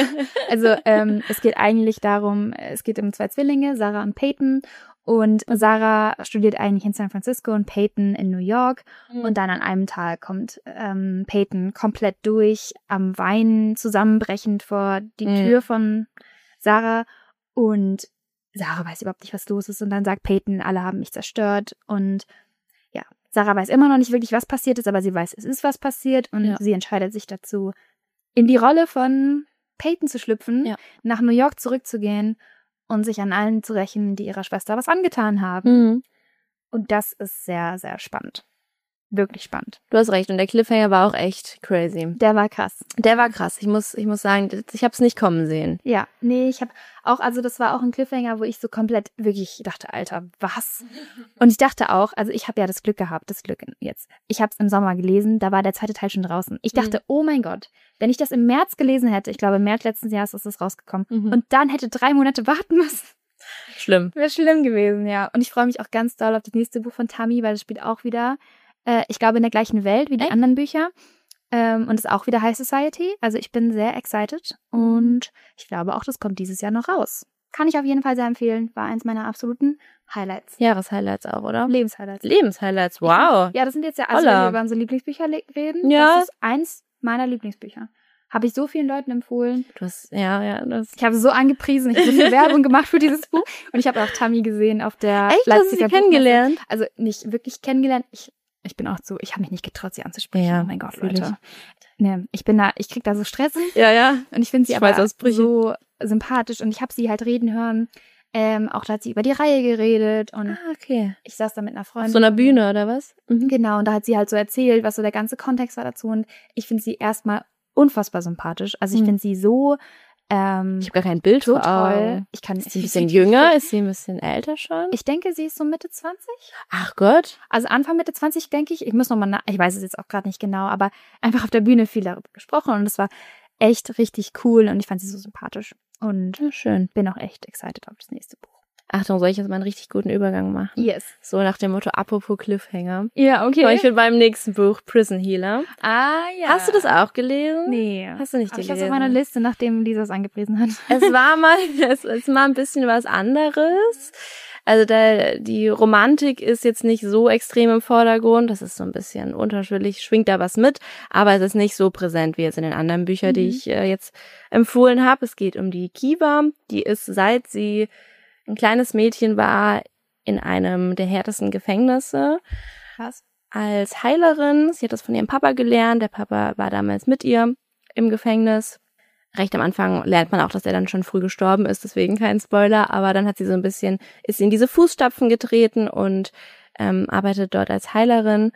Also ähm, es geht eigentlich darum, es geht um zwei Zwillinge, Sarah und Peyton. Und Sarah studiert eigentlich in San Francisco und Peyton in New York. Mhm. Und dann an einem Tag kommt ähm, Peyton komplett durch, am Weinen, zusammenbrechend vor die Mhm. Tür von Sarah. Und Sarah weiß überhaupt nicht, was los ist. Und dann sagt Peyton, alle haben mich zerstört. Und ja, Sarah weiß immer noch nicht wirklich, was passiert ist, aber sie weiß, es ist was passiert. Und Ja. sie entscheidet sich dazu, in die Rolle von Peyton zu schlüpfen, Ja. nach New York zurückzugehen und sich an allen zu rächen, die ihrer Schwester was angetan haben. Mhm. Und das ist sehr, sehr spannend. Wirklich spannend. Du hast recht. Und der Cliffhanger war auch echt crazy. Der war krass. Der war krass. Ich muss, ich muss sagen, ich habe es nicht kommen sehen. Ja, nee, ich habe auch, also das war auch ein Cliffhanger, wo ich so komplett wirklich dachte, Alter, was? Und ich dachte auch, also ich habe ja das Glück gehabt, das Glück jetzt. Ich habe es im Sommer gelesen, da war der zweite Teil schon draußen. Ich dachte, Mhm. oh mein Gott, wenn ich das im März gelesen hätte, ich glaube im März letzten Jahres ist es rausgekommen, Mhm. und dann hätte drei Monate warten müssen. Schlimm. Wäre schlimm gewesen, ja. Und ich freue mich auch ganz doll auf das nächste Buch von Tammy, weil das spielt auch wieder, äh, ich glaube, in der gleichen Welt wie die Echt? anderen Bücher. Ähm, und ist auch wieder High Society. Also ich bin sehr excited. Und ich glaube auch, das kommt dieses Jahr noch raus. Kann ich auf jeden Fall sehr empfehlen. War eins meiner absoluten Highlights. Jahreshighlights auch, oder? Lebenshighlights. Lebenshighlights, wow. Ja, das sind jetzt ja, also Holla. wenn wir über unsere Lieblingsbücher le- reden, Ja. das ist eins meiner Lieblingsbücher. Habe ich so vielen Leuten empfohlen. Du hast, ja, ja, das. Ich habe so angepriesen, ich habe so viel Werbung gemacht für dieses Buch. Und ich habe auch Tammy gesehen auf der Echt, hast du Leipziger sie kennengelernt? Buchmesse. Also nicht wirklich kennengelernt. Ich, ich bin auch so, ich habe mich nicht getraut, sie anzusprechen. Ja, oh mein Gott, fühl Leute. Nee, ich bin da, ich krieg da so Stress. Ja, ja. Und ich finde sie aber Schweißausbrüche. so sympathisch. Und ich habe sie halt reden hören. Ähm, auch da hat sie über die Reihe geredet. Und Ah, okay. ich saß da mit einer Auf Freundin. so einer Bühne, oder was? Mhm. Genau, und da hat sie halt so erzählt, was so der ganze Kontext war dazu. Und ich finde sie erstmal unfassbar sympathisch. Also ich Hm. finde sie so ähm, Ich habe gar kein Bild so vor toll. Augen. Ich kann Ist sie ein bisschen jünger? Ist sie ein bisschen älter schon? Ich denke, sie ist so Mitte zwanzig. Ach Gott. Also Anfang Mitte zwanzig, denke ich. Ich muss nochmal nach, ich weiß es jetzt auch gerade nicht genau, aber einfach auf der Bühne viel darüber gesprochen und es war echt richtig cool und ich fand sie so sympathisch und Ja, schön. bin auch echt excited auf das nächste Buch. Achtung, soll ich jetzt mal einen richtig guten Übergang machen? Yes. So nach dem Motto, apropos Cliffhanger. Ja, okay. Aber ich bin beim nächsten Buch, Prison Healer. ah, ja. Hast du das auch gelesen? Nee. Hast du nicht Aber ich gelesen? habe auf meiner Liste, nachdem Lisa es angepriesen hat. Es war mal, es ist mal ein bisschen was anderes. Also da, die Romantik ist jetzt nicht so extrem im Vordergrund. Das ist so ein bisschen unterschwellig, schwingt da was mit. Aber es ist nicht so präsent wie jetzt in den anderen Büchern, die Mhm. ich äh, jetzt empfohlen habe. Es geht um die Kiva. Die ist, seit sie ein kleines Mädchen war, in einem der härtesten Gefängnisse Krass. als Heilerin. Sie hat das von ihrem Papa gelernt. Der Papa war damals mit ihr im Gefängnis. Recht am Anfang lernt man auch, dass er dann schon früh gestorben ist, deswegen kein Spoiler. Aber dann hat sie so ein bisschen, ist sie in diese Fußstapfen getreten und ähm, arbeitet dort als Heilerin.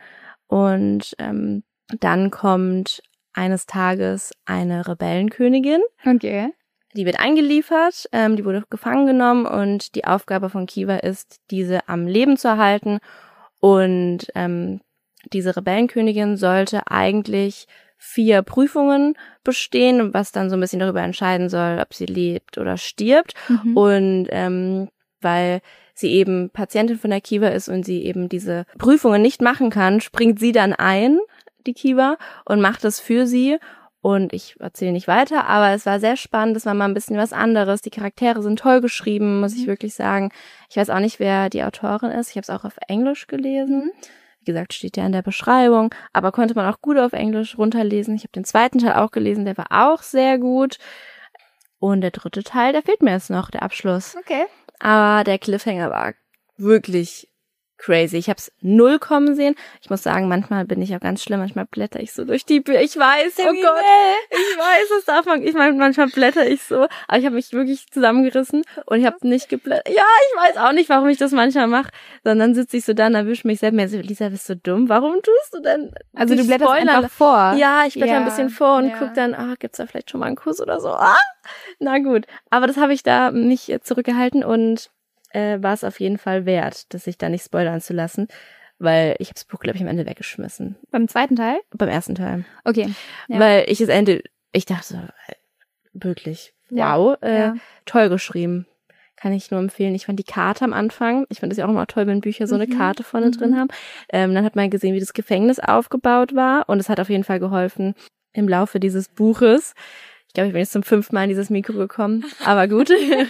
Und ähm, dann kommt eines Tages eine Rebellenkönigin. Okay. Die wird eingeliefert, ähm, die wurde gefangen genommen und die Aufgabe von Kiva ist, diese am Leben zu erhalten Und ähm, diese Rebellenkönigin sollte eigentlich vier Prüfungen bestehen, was dann so ein bisschen darüber entscheiden soll, ob sie lebt oder stirbt. Mhm. Und ähm, weil sie eben Patientin von der Kiva ist und sie eben diese Prüfungen nicht machen kann, springt sie dann ein, die Kiva, und macht es für sie. Und ich erzähle nicht weiter, aber es war sehr spannend, es war mal ein bisschen was anderes. Die Charaktere sind toll geschrieben, muss ich wirklich sagen. Ich weiß auch nicht, wer die Autorin ist. Ich habe es auch auf Englisch gelesen. Wie gesagt, steht ja in der Beschreibung, aber konnte man auch gut auf Englisch runterlesen. Ich habe den zweiten Teil auch gelesen, der war auch sehr gut. Und der dritte Teil, der fehlt mir jetzt noch, der Abschluss. Okay. Aber der Cliffhanger war wirklich crazy. Ich habe es null kommen sehen. Ich muss sagen, manchmal bin ich auch ganz schlimm. Manchmal blätter ich so durch die Bücher. Ich weiß, oh Gott, ich weiß, das darf man. Ich meine, manchmal blätter ich so. Aber ich habe mich wirklich zusammengerissen und ich habe nicht geblättert. Ja, ich weiß auch nicht, warum ich das manchmal mache. Sondern sitze ich so da und erwische mich selbst. Mir so, Lisa, bist du dumm? Warum tust du denn? Also du blätterst Spoiler? einfach vor. Ja, ich blätter ja, ein bisschen vor und ja. guck dann, ah, gibt's da vielleicht schon mal einen Kuss oder so? Ah, na gut. Aber das habe ich da nicht zurückgehalten und Äh, war es auf jeden Fall wert, dass sich da nicht spoilern zu lassen, weil ich habe das Buch, glaube ich, am Ende weggeschmissen. Beim zweiten Teil? Beim ersten Teil. Okay. Ja. Weil ich das Ende, ich dachte so, wirklich, wow, ja. Äh, ja. toll geschrieben. Kann ich nur empfehlen. Ich fand die Karte am Anfang, ich finde es ja auch immer toll, wenn Bücher so eine mhm. Karte vorne mhm. drin haben. Ähm, dann hat man gesehen, wie das Gefängnis aufgebaut war und es hat auf jeden Fall geholfen im Laufe dieses Buches. Ich glaube, ich bin jetzt zum fünften Mal in dieses Mikro gekommen, aber gut.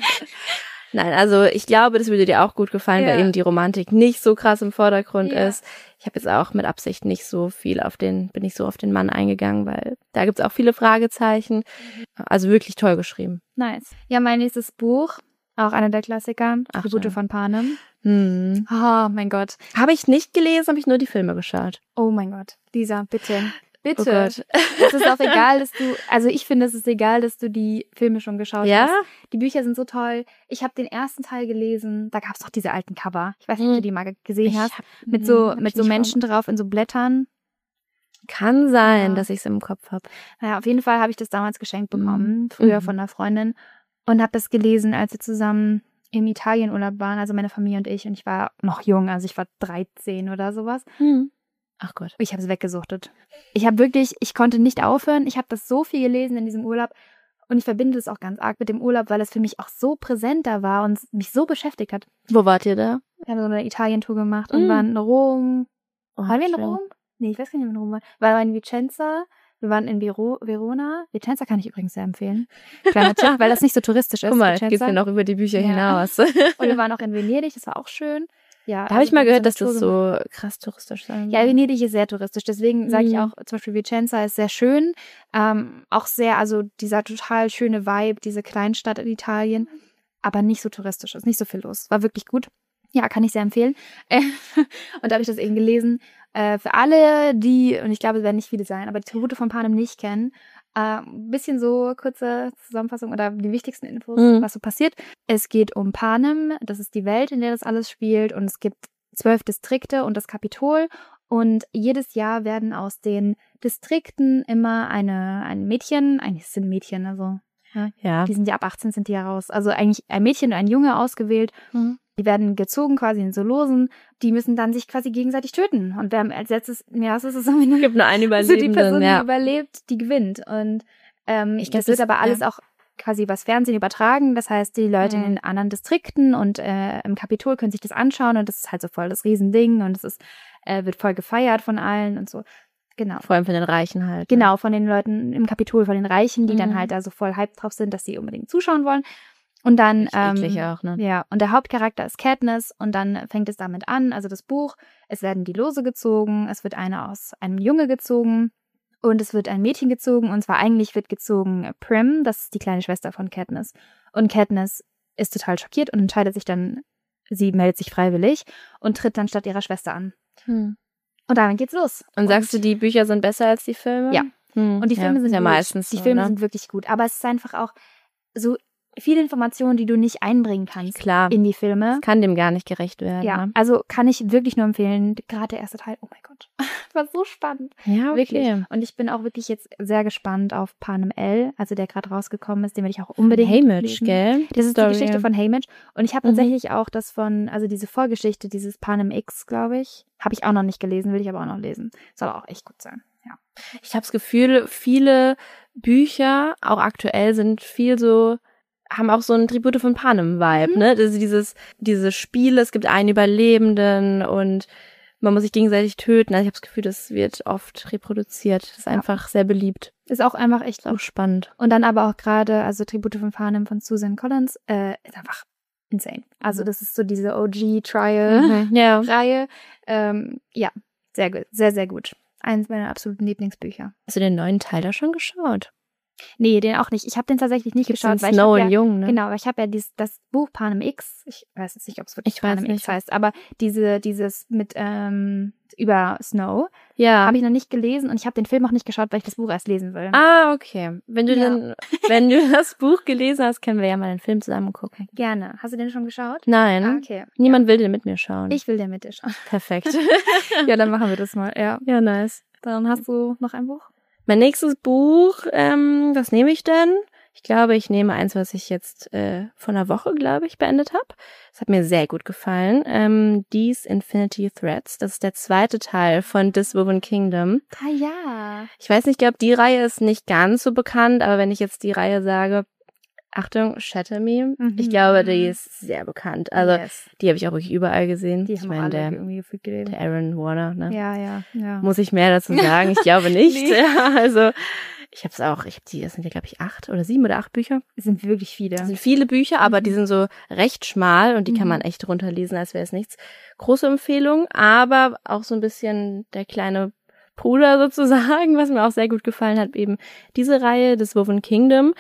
Nein, also ich glaube, das würde dir auch gut gefallen, ja. weil eben die Romantik nicht so krass im Vordergrund ja. ist. Ich habe jetzt auch mit Absicht nicht so viel auf den, bin nicht so auf den Mann eingegangen, weil da gibt's auch viele Fragezeichen. Also wirklich toll geschrieben. Nice. Ja, mein nächstes Buch, auch einer der Klassiker, Tribute von Panem. Hm. Oh mein Gott. Habe ich nicht gelesen, habe ich nur die Filme geschaut. Oh mein Gott. Lisa, bitte. Bitte. Oh Gott. Es ist auch egal, dass du, also ich finde, es ist egal, dass du die Filme schon geschaut ja? hast. Die Bücher sind so toll. Ich habe den ersten Teil gelesen, da gab es doch diese alten Cover. Ich weiß nicht, ob du die mal gesehen ich hast. Hab, mit so hab mit so Menschen schon. drauf in so Blättern. Kann sein, ja. dass ich es im Kopf habe. Naja, auf jeden Fall habe ich das damals geschenkt bekommen, mhm. früher von einer Freundin. Und habe das gelesen, als wir zusammen im Italienurlaub waren, also meine Familie und ich. Und ich war noch jung, also ich war dreizehn oder sowas. Mhm. Ach Gott. Ich habe es weggesuchtet. Ich habe wirklich, ich konnte nicht aufhören. Ich habe das so viel gelesen in diesem Urlaub und ich verbinde es auch ganz arg mit dem Urlaub, weil es für mich auch so präsent da war und mich so beschäftigt hat. Wo wart ihr da? Wir haben so eine Italien-Tour gemacht und mm. waren in Rom. Oh, waren wir in schön. Rom? Nee, ich weiß gar nicht, ob wir in Rom waren. Wir waren in Vicenza. Wir waren in Vero- Verona. Vicenza kann ich übrigens sehr empfehlen. Kleiner Tipp, weil das nicht so touristisch ist. Guck mal, geht's mir noch über die Bücher ja. hinaus. Und wir waren auch in Venedig, das war auch schön. Ja, da habe ich mal gehört, dass das so krass touristisch sein Ja, Venedig ist sehr touristisch. Deswegen sage ich auch, zum Beispiel Vicenza ist sehr schön. Ähm, auch sehr, also dieser total schöne Vibe, diese Kleinstadt in Italien. Aber nicht so touristisch, ist nicht so viel los. War wirklich gut. Ja, kann ich sehr empfehlen. Und da habe ich das eben gelesen. Äh, für alle, die, und ich glaube, es werden nicht viele sein, aber die Tribute von Panem nicht kennen, ein äh, bisschen so kurze Zusammenfassung oder die wichtigsten Infos, mhm. was so passiert. Es geht um Panem, das ist die Welt, in der das alles spielt und es gibt zwölf Distrikte und das Kapitol und jedes Jahr werden aus den Distrikten immer eine ein Mädchen, eigentlich sind Mädchen, also ja, ja. die sind ja ab achtzehn sind die ja raus, also eigentlich ein Mädchen und ein Junge ausgewählt. Mhm. Die werden gezogen quasi in so Losen. Die müssen dann sich quasi gegenseitig töten. Und wer als letztes, ja, es ist es irgendwie nur, gibt nur einen Überlebenden. So die Person, ja. die überlebt, die gewinnt. Und ähm, ich das wird aber alles ja. auch quasi übers Fernsehen übertragen. Das heißt, die Leute mhm. in den anderen Distrikten und äh, im Kapitol können sich das anschauen. Und das ist halt so voll das Riesending. Und es ist äh, wird voll gefeiert von allen und so. Genau. Vor allem von den Reichen halt. Genau, ne? Von den Leuten im Kapitol, von den Reichen, die mhm. dann halt da so voll hyped drauf sind, dass sie unbedingt zuschauen wollen. Und dann, ähm, auch, ne? ja, und der Hauptcharakter ist Katniss und dann fängt es damit an, also das Buch, es werden die Lose gezogen, es wird eine aus einem Junge gezogen und es wird ein Mädchen gezogen und zwar eigentlich wird gezogen Prim, das ist die kleine Schwester von Katniss. Und Katniss ist total schockiert und entscheidet sich dann, sie meldet sich freiwillig und tritt dann statt ihrer Schwester an. Hm. Und damit geht's los. Und, und sagst du, die Bücher sind besser als die Filme? Ja. Hm. Und die Filme ja, sind ja gut. meistens Die so, Filme ne? sind wirklich gut, aber es ist einfach auch so viele Informationen, die du nicht einbringen kannst Klar. in die Filme. Das kann dem gar nicht gerecht werden. Ja, ne? also kann ich wirklich nur empfehlen. Gerade der erste Teil, oh mein Gott, war so spannend. Ja, okay. Wirklich. Und ich bin auch wirklich jetzt sehr gespannt auf Panem L, also der gerade rausgekommen ist, den werde ich auch unbedingt Haymitch, lesen. gell? Das ist Story. die Geschichte von Haymitch. Und ich habe Mhm. tatsächlich auch das von, also diese Vorgeschichte, dieses Panem X, glaube ich, habe ich auch noch nicht gelesen, will ich aber auch noch lesen. Soll auch echt gut sein. Ja. Ich habe das Gefühl, viele Bücher, auch aktuell, sind viel so, haben auch so einen Tribute von Panem-Vibe, Mhm. ne? Also dieses, diese Spiele, es gibt einen Überlebenden und man muss sich gegenseitig töten. Also ich habe das Gefühl, das wird oft reproduziert. Das ist Ja. einfach sehr beliebt. Ist auch einfach echt Ist auch gut. spannend. Und dann aber auch gerade, also Tribute von Panem von Susan Collins, äh, ist einfach insane. Also das ist so diese O G-Trial-Reihe. Mhm. Ja. Ähm, ja, sehr gut, sehr, sehr gut. Eines meiner absoluten Lieblingsbücher. Hast du den neuen Teil da schon geschaut? Nee, den auch nicht. Ich habe den tatsächlich nicht Gibt's geschaut, den weil ich Snow hab und ja, Jung, ne? genau, weil ich habe ja dies, das Buch Panem X, ich weiß jetzt nicht, ob es wirklich Ich weiß Panem X nicht. heißt, aber diese, dieses mit ähm, über Snow Ja. habe ich noch nicht gelesen und ich habe den Film auch nicht geschaut, weil ich das Buch erst lesen will. Ah, okay. Wenn du Ja. dann, wenn du das Buch gelesen hast, können wir ja mal den Film zusammen gucken. Gerne. Hast du den schon geschaut? Nein. Ah, okay. Niemand will den mit mir schauen. Ich will den mit dir schauen. Perfekt. Ja, dann machen wir das mal. Ja. Ja, nice. Dann hast du noch ein Buch? Mein nächstes Buch, ähm, was nehme ich denn? Ich glaube, ich nehme eins, was ich jetzt äh, vor einer Woche, glaube ich, beendet habe. Das hat mir sehr gut gefallen. Ähm, These Infinity Threads. Das ist der zweite Teil von This Woven Kingdom. Ah ja. Ich weiß nicht, ich glaube, die Reihe ist nicht ganz so bekannt, aber wenn ich jetzt die Reihe sage, Achtung, Shatter Me, Mhm. ich glaube, die ist sehr bekannt. Also yes. die habe ich auch wirklich überall gesehen. Die ich haben meine, alle der, irgendwie gefühlt gelesen. der Aaron Warner, ne? Ja, ja, ja. Muss ich mehr dazu sagen? Ich glaube nicht. Nee. Ja, also ich habe es auch, ich habe die, das sind ja glaube ich acht oder sieben oder acht Bücher. Es sind wirklich viele. Das sind viele Bücher, aber Mhm. die sind so recht schmal und die kann Mhm. man echt runterlesen, als wäre es nichts. Große Empfehlung, aber auch so ein bisschen der kleine Bruder sozusagen, was mir auch sehr gut gefallen hat, eben diese Reihe, das Woven Kingdom.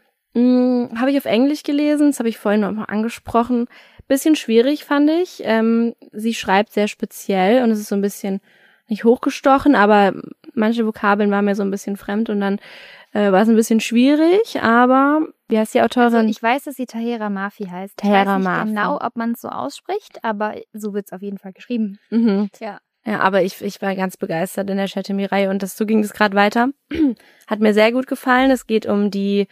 Hm, habe ich auf Englisch gelesen, das habe ich vorhin noch mal angesprochen. Bisschen schwierig, fand ich. Ähm, sie schreibt sehr speziell und es ist so ein bisschen nicht hochgestochen, aber manche Vokabeln waren mir so ein bisschen fremd und dann äh, war es ein bisschen schwierig, aber wie heißt die Autorin? Also ich weiß, dass sie Tahera Mafi heißt. Tahera ich weiß nicht Mafi. genau, ob man es so ausspricht, aber so wird es auf jeden Fall geschrieben. Mhm. Ja. Ja, aber ich, ich war ganz begeistert in der Shatter-Me-Reihe und das, so ging es gerade weiter. Hat mir sehr gut gefallen. Es geht um die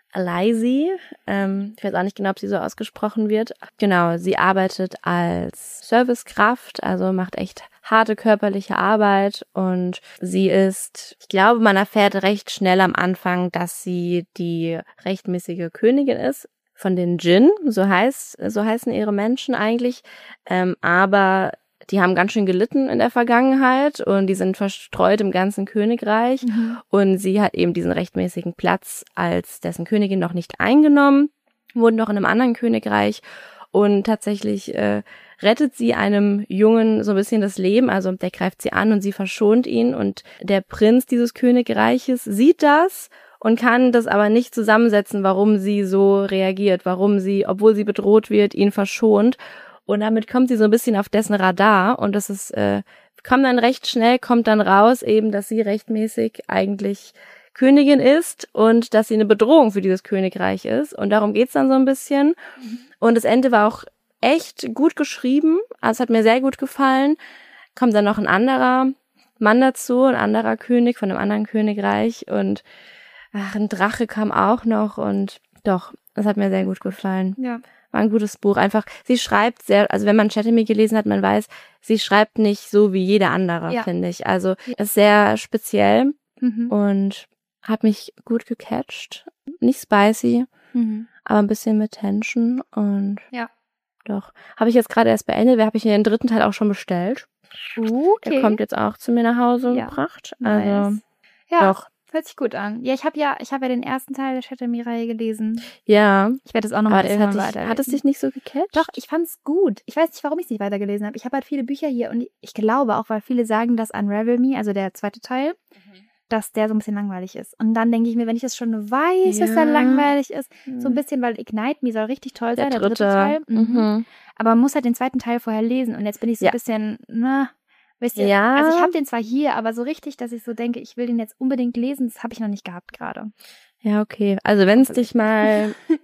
Alizi. Ähm, ich weiß auch nicht genau, ob sie so ausgesprochen wird. Genau, sie arbeitet als Servicekraft, also macht echt harte körperliche Arbeit und sie ist, ich glaube, man erfährt recht schnell am Anfang, dass sie die rechtmäßige Königin ist von den Djinn, so heißt, so heißen ihre Menschen eigentlich, ähm, aber die haben ganz schön gelitten in der Vergangenheit und die sind verstreut im ganzen Königreich Mhm. und sie hat eben diesen rechtmäßigen Platz als dessen Königin noch nicht eingenommen, wohnt noch in einem anderen Königreich und tatsächlich äh, rettet sie einem Jungen so ein bisschen das Leben, also der greift sie an und sie verschont ihn und der Prinz dieses Königreiches sieht das und kann das aber nicht zusammensetzen, warum sie so reagiert, warum sie, obwohl sie bedroht wird, ihn verschont. Und damit kommt sie so ein bisschen auf dessen Radar und das ist, äh, kommt dann recht schnell, kommt dann raus eben, dass sie rechtmäßig eigentlich Königin ist und dass sie eine Bedrohung für dieses Königreich ist und darum geht's dann so ein bisschen. Mhm. Und das Ende war auch echt gut geschrieben, also es hat mir sehr gut gefallen. Kommt dann noch ein anderer Mann dazu, ein anderer König von einem anderen Königreich und ach, ein Drache kam auch noch und doch, es hat mir sehr gut gefallen. Ja. War ein gutes Buch. Einfach, sie schreibt sehr, also wenn man Shatter-Me gelesen hat, man weiß, sie schreibt nicht so wie jeder andere, Ja. finde ich. Also ist sehr speziell Mhm. und hat mich gut gecatcht. Nicht spicy, Mhm. aber ein bisschen mit Tension und Ja. doch. Habe ich jetzt gerade erst beendet, habe ich den dritten Teil auch schon bestellt. Okay. Der kommt jetzt auch zu mir nach Hause Ja. gebracht. Nice. Also Ja, doch. hört sich gut an. Ja, ich habe ja, ich habe ja den ersten Teil der Shatter-Me-Reihe gelesen. Ja. Ich werde es auch nochmal Aber das hat, irgendwann dich, weiterlesen. hat es dich nicht so gecatcht? Doch, ich fand's gut. Ich weiß nicht, warum ich es nicht weitergelesen habe. Ich habe halt viele Bücher hier und ich glaube auch, weil viele sagen, dass Unravel Me, also der zweite Teil, dass der so ein bisschen langweilig ist. Und dann denke ich mir, wenn ich das schon weiß, dass der Ja. langweilig ist, so ein Mhm. bisschen, weil Ignite Me soll richtig toll Der sein, der dritte. dritte Teil. Mhm. Mhm. Aber man muss halt den zweiten Teil vorher lesen und jetzt bin ich so Ja. ein bisschen, na, wisst ihr, Ja. also ich habe den zwar hier, aber so richtig, dass ich so denke, ich will den jetzt unbedingt lesen, das habe ich noch nicht gehabt gerade. Ja, okay. Also wenn es dich mal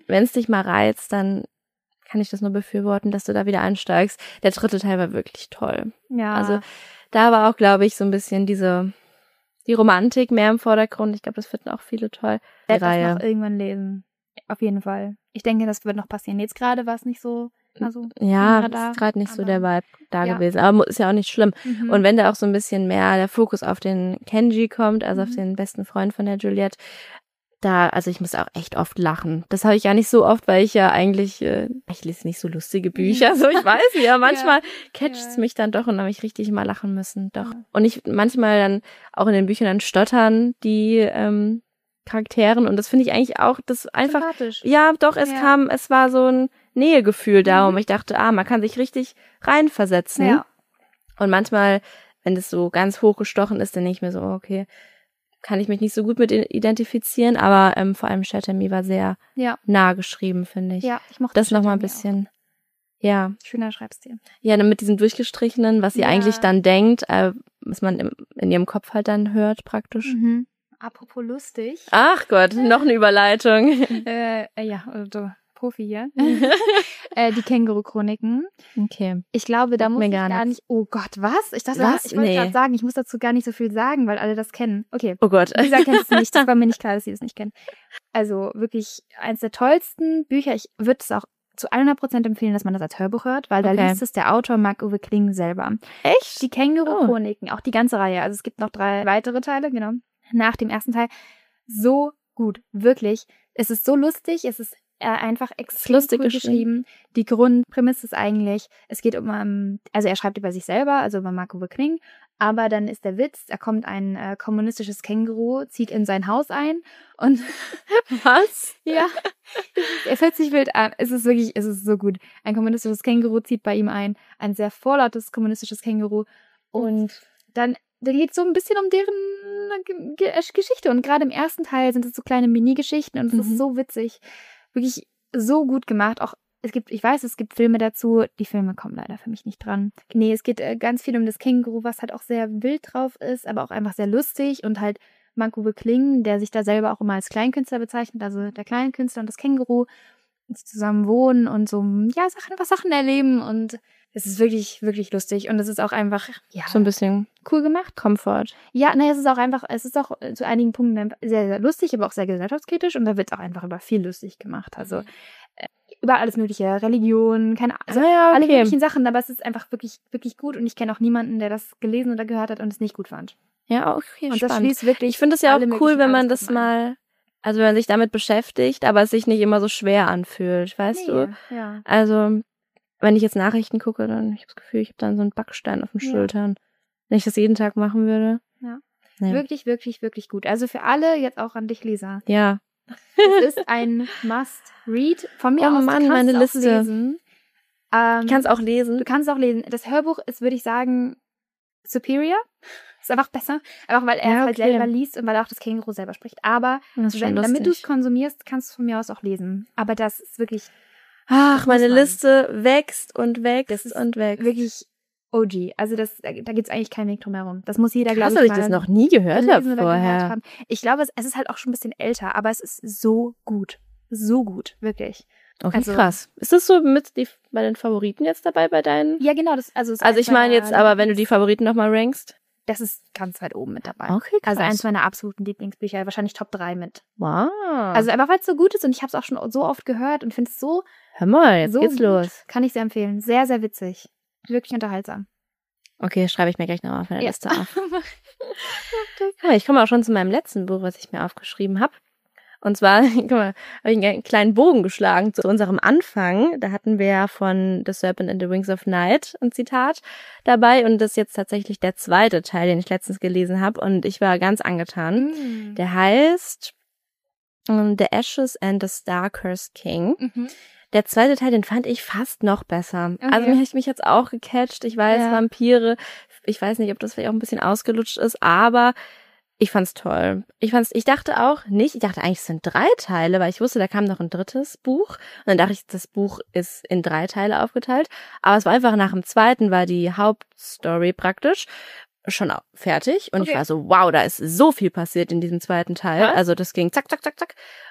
wenn es dich mal reizt, dann kann ich das nur befürworten, dass du da wieder einsteigst. Der dritte Teil war wirklich toll. Ja. Also da war auch, glaube ich, so ein bisschen diese die Romantik mehr im Vordergrund. Ich glaube, das finden auch viele toll. Ich werde das noch irgendwann lesen. Auf jeden Fall. Ich denke, das wird noch passieren. Jetzt gerade war es nicht so. Also, ja, ist gerade nicht so der Vibe da ja. gewesen. Aber ist ja auch nicht schlimm. Mhm. Und wenn da auch so ein bisschen mehr der Fokus auf den Kenji kommt, also mhm. auf den besten Freund von der Juliette, da, also ich muss auch echt oft lachen. Das habe ich ja nicht so oft, weil ich ja eigentlich, äh, ich lese nicht so lustige Bücher, so ich weiß ja, manchmal ja. catcht es ja. mich dann doch und dann habe ich richtig mal lachen müssen, doch. Ja. Und ich manchmal dann auch in den Büchern dann stottern die ähm, Charakteren und das finde ich eigentlich auch, das einfach, ja doch, es ja. kam, es war so ein Nähegefühl da, mhm. und ich dachte, ah, man kann sich richtig reinversetzen. Ja. Und manchmal, wenn das so ganz hochgestochen ist, dann denke ich mir so, okay, kann ich mich nicht so gut mit identifizieren, aber ähm, vor allem Shatter Me war sehr ja. nah geschrieben, finde ich. Ja, ich mochte das noch mal ein bisschen, auch. ja. Schöner Schreibstil. Ja, dann mit diesem durchgestrichenen, was sie ja. eigentlich dann denkt, äh, was man im, in ihrem Kopf halt dann hört praktisch. Mhm. Apropos lustig. Ach Gott, noch eine Überleitung. äh, ja, also Profi hier. äh, die Känguru-Chroniken. Okay. Ich glaube, da muss Mir ich gar, gar nicht. Oh Gott, was? Ich dachte, was? ich wollte nee. gerade sagen, ich muss dazu gar nicht so viel sagen, weil alle das kennen. Okay. Oh Gott. Lisa kennt es nicht. Das war mir nicht klar, dass sie das nicht kennen. Also wirklich eins der tollsten Bücher. Ich würde es auch zu hundert Prozent empfehlen, dass man das als Hörbuch hört, weil da okay. liest es der Autor Marc-Uwe Kling selber. Echt? Die Känguru-Chroniken, oh. auch die ganze Reihe. Also es gibt noch drei weitere Teile, genau. Nach dem ersten Teil. So gut, wirklich. Es ist so lustig, es ist äh, einfach extrem lustig cool geschrieben. Die Grundprämisse ist eigentlich, es geht um, um, also er schreibt über sich selber, also über Marc-Uwe Kling, aber dann ist der Witz, da kommt ein äh, kommunistisches Känguru, zieht in sein Haus ein und was? Ja, es hört sich wild an, es ist wirklich, es ist so gut. Ein kommunistisches Känguru zieht bei ihm ein, ein sehr vorlautes kommunistisches Känguru und dann Da geht es so ein bisschen um deren G- G- Geschichte. Und gerade im ersten Teil sind es so kleine Mini-Geschichten und es mhm. ist so witzig. Wirklich so gut gemacht. Auch es gibt, ich weiß, es gibt Filme dazu. Die Filme kommen leider für mich nicht dran. Nee, es geht äh, ganz viel um das Känguru, was halt auch sehr wild drauf ist, aber auch einfach sehr lustig. Und halt Marc-Uwe Kling, der sich da selber auch immer als Kleinkünstler bezeichnet. Also der Kleinkünstler und das Känguru zusammen wohnen und so, ja, Sachen, was Sachen erleben und es ist wirklich, wirklich lustig und es ist auch einfach, ja, so ein bisschen cool gemacht. Komfort. Ja, naja, es ist auch einfach, es ist auch zu einigen Punkten sehr, sehr lustig, aber auch sehr gesellschaftskritisch und da wird auch einfach über viel lustig gemacht. Also äh, über alles mögliche, Religion, keine Ahnung, also ah, ja, okay. alle möglichen Sachen, aber es ist einfach wirklich, wirklich gut und ich kenne auch niemanden, der das gelesen oder gehört hat und es nicht gut fand. Ja, okay, und spannend. Das schließt wirklich ich finde es ja auch cool, wenn man das mal, also wenn man sich damit beschäftigt, aber es sich nicht immer so schwer anfühlt, weißt nee, du? Ja. Also wenn ich jetzt Nachrichten gucke, dann ich habe das Gefühl, ich habe dann so einen Backstein auf den ja. Schultern. Wenn ich das jeden Tag machen würde. Ja. Nee. Wirklich, wirklich, wirklich gut. Also für alle, jetzt auch an dich, Lisa. Ja. Es ist ein Must-Read. Von mir oh aus Mann, du meine kannst Liste. Auch lesen. Ähm, ich kann es auch lesen. Du kannst es auch lesen. Das Hörbuch ist, würde ich sagen, superior. Ist einfach besser. Einfach weil er ja, es halt okay. selber liest und weil er auch das Känguru selber spricht. Aber wenn, damit du es konsumierst, kannst du es von mir aus auch lesen. Aber das ist wirklich... Ach, meine Liste wächst und wächst das ist und wächst. Wirklich O G. Also das, da gibt es eigentlich keinen Weg drum herum. Das muss jeder, glaube ich, mal dass ich das noch nie gehört habe vorher. Haben. Ich glaube, es, es ist halt auch schon ein bisschen älter, aber es ist so gut. So gut, wirklich. Okay, also, krass. Ist das so mit die, bei den Favoriten jetzt dabei, bei deinen? Ja, genau. Das, also also ich meine jetzt, aber wenn du die Favoriten nochmal rankst? Das ist ganz weit oben mit dabei. Okay, krass. Also eins meiner absoluten Lieblingsbücher, wahrscheinlich Top drei mit. Wow. Also einfach, weil es so gut ist und ich habe es auch schon so oft gehört und finde es so Hör mal, jetzt so geht's gut. los. Kann ich sehr empfehlen. Sehr, sehr witzig. Wirklich unterhaltsam. Okay, schreibe ich mir gleich nochmal auf meine ja. Liste auf. Ich komme auch schon zu meinem letzten Buch, was ich mir aufgeschrieben habe. Und zwar, guck mal, habe ich einen kleinen Bogen geschlagen zu unserem Anfang. Da hatten wir ja von The Serpent and the Wings of Night ein Zitat dabei. Und das ist jetzt tatsächlich der zweite Teil, den ich letztens gelesen habe. Und ich war ganz angetan. Mm. Der heißt um, The Ashes and the Star-Cursed King. Mhm. Der zweite Teil, den fand ich fast noch besser. Okay. Also mich, mich jetzt auch gecatcht. Ich weiß, ja. Vampire, ich weiß nicht, ob das vielleicht auch ein bisschen ausgelutscht ist, aber ich fand's toll. Ich fand's, ich dachte auch nicht, ich dachte eigentlich, es sind drei Teile, weil ich wusste, da kam noch ein drittes Buch. Und dann dachte ich, das Buch ist in drei Teile aufgeteilt. Aber es war einfach nach dem zweiten, war die Hauptstory praktisch schon fertig. Und okay. ich war so, wow, da ist so viel passiert in diesem zweiten Teil. Was? Also das ging zack, zack, zack, zack.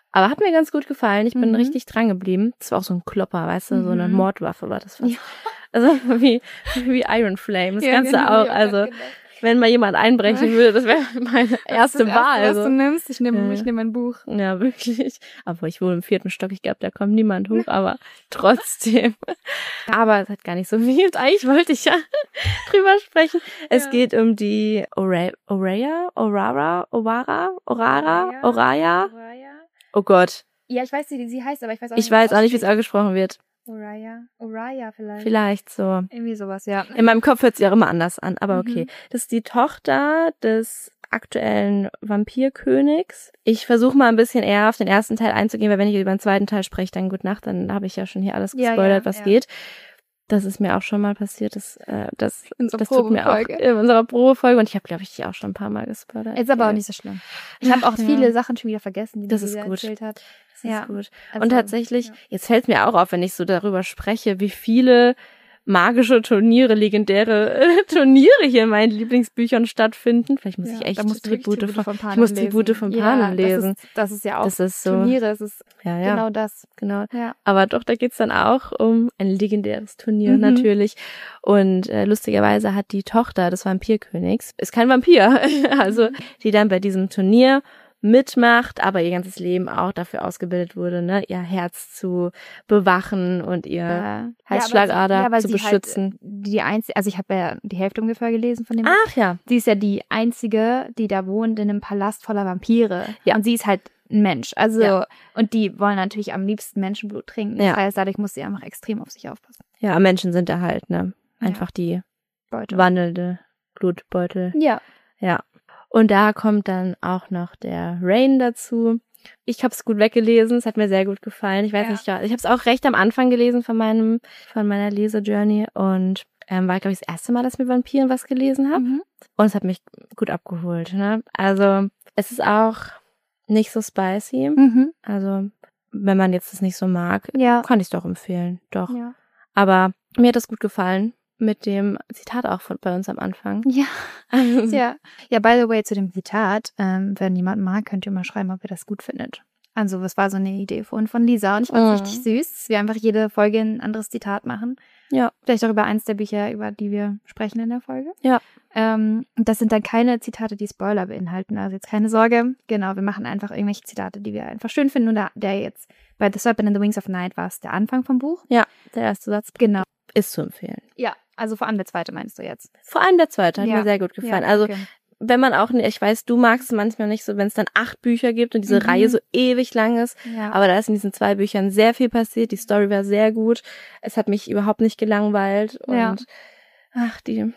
Aber hat mir ganz gut gefallen. Ich bin Mhm. richtig dran geblieben. Das war auch so ein Klopper, weißt du, Mhm. so eine Mordwaffe war das fast. Ja. Also wie, wie Iron Flame. Das Ja, Ganze genau, auch, ja, also genau. wenn mal jemand einbrechen würde, das wäre meine Das ist erste das Erste, Wahl. was Also. du nimmst. Ich nehme Ja. ich nehm ein Buch. Ja, wirklich. Aber ich wohne im vierten Stock. Ich glaube, da kommt niemand hoch, aber trotzdem. Aber es hat gar nicht so viel. Eigentlich wollte ich ja drüber sprechen. Es Ja. geht um die Ora- Oraya, Orara, Orara, Orara, Oraya. Oh Gott. Ja, ich weiß, wie sie heißt, aber ich weiß auch Ich nicht, weiß auch nicht, wie es ausgesprochen wird. Oraya. Oraya vielleicht. Vielleicht so. Irgendwie sowas, ja. In meinem Kopf hört sich auch immer anders an, aber okay. Mhm. Das ist die Tochter des aktuellen Vampirkönigs. Ich versuche mal ein bisschen eher auf den ersten Teil einzugehen, weil wenn ich über den zweiten Teil spreche, dann gut Nacht, dann habe ich ja schon hier alles Ja, gespoilert, ja, was ja. geht. Das ist mir auch schon mal passiert. Das, äh, das, Unsere das tut mir auch Probefolge. in unserer Probefolge. Und ich habe, glaube ich, die auch schon ein paar Mal gespoilert. Ist aber auch Ja. nicht so schlimm. Ich habe auch Ja. viele Sachen schon wieder vergessen, die Das du ist wieder gut. erzählt hast. Das ist Ja. gut. Also, Und tatsächlich, ja. jetzt fällt mir auch auf, wenn ich so darüber spreche, wie viele magische Turniere, legendäre äh, Turniere hier in meinen Lieblingsbüchern stattfinden. Vielleicht muss Ja, ich echt da musst du wirklich Tribute von, ich Panem muss Tribute lesen. von Ja, Panem lesen. Das ist, das ist ja auch Das ist so, Turniere, es ist ja, ja, genau das. genau. Ja. Aber doch, da geht's dann auch um ein legendäres Turnier Mhm. natürlich. Und äh, lustigerweise hat die Tochter des Vampirkönigs, ist kein Vampir, also die dann bei diesem Turnier mitmacht, aber ihr ganzes Leben auch dafür ausgebildet wurde, ne, ihr Herz zu bewachen und ihr Äh, Halsschlagader ja, weil zu sie beschützen. Halt die einzige, also ich habe ja die Hälfte ungefähr gelesen von dem Buch. Ach ja. Sie ist ja die einzige, die da wohnt in einem Palast voller Vampire. Ja. Und sie ist halt ein Mensch. Also, Ja. und die wollen natürlich am liebsten Menschenblut trinken. Das Ja. heißt, dadurch muss sie einfach extrem auf sich aufpassen. Ja, Menschen sind da halt, ne, Ja. einfach die Beute. wandelnde Blutbeutel. Ja. Ja. Und da kommt dann auch noch der Rain dazu. Ich habe es gut weggelesen, es hat mir sehr gut gefallen. Ich weiß Ja. nicht, ja, ich habe es auch recht am Anfang gelesen von meinem, von meiner Lesejourney und ähm, war, glaube ich, das erste Mal, dass ich mit Vampiren was gelesen habe. Mhm. Und es hat mich gut abgeholt. Ne? Also es ist auch nicht so spicy. Mhm. Also wenn man jetzt das nicht so mag, Ja. kann ich es doch empfehlen. Doch. Ja. Aber mir hat das gut gefallen. Mit dem Zitat auch von bei uns am Anfang. Ja. ja. Ja, by the way, zu dem Zitat, ähm, wenn jemand mag, könnt ihr mal schreiben, ob ihr das gut findet. Also, es war so eine Idee von, von Lisa und ich fand es Mhm. richtig süß, dass wir einfach jede Folge ein anderes Zitat machen. Ja. Vielleicht auch über eins der Bücher, über die wir sprechen in der Folge. Ja. Ähm, und das sind dann keine Zitate, die Spoiler beinhalten. Also jetzt keine Sorge. Genau, wir machen einfach irgendwelche Zitate, die wir einfach schön finden. Und der, der jetzt bei The Serpent and the Wings of Night war es der Anfang vom Buch. Ja, der erste Satz Genau. ist zu empfehlen. Ja, also vor allem der zweite meinst du jetzt. Vor allem der zweite hat Ja. mir sehr gut gefallen. Ja, Also okay. wenn man auch, ich weiß, du magst es manchmal nicht so, wenn es dann acht Bücher gibt und diese Mhm. Reihe so ewig lang ist. Ja. Aber da ist in diesen zwei Büchern sehr viel passiert. Die Story war sehr gut. Es hat mich überhaupt nicht gelangweilt. Und Ja. ach, die,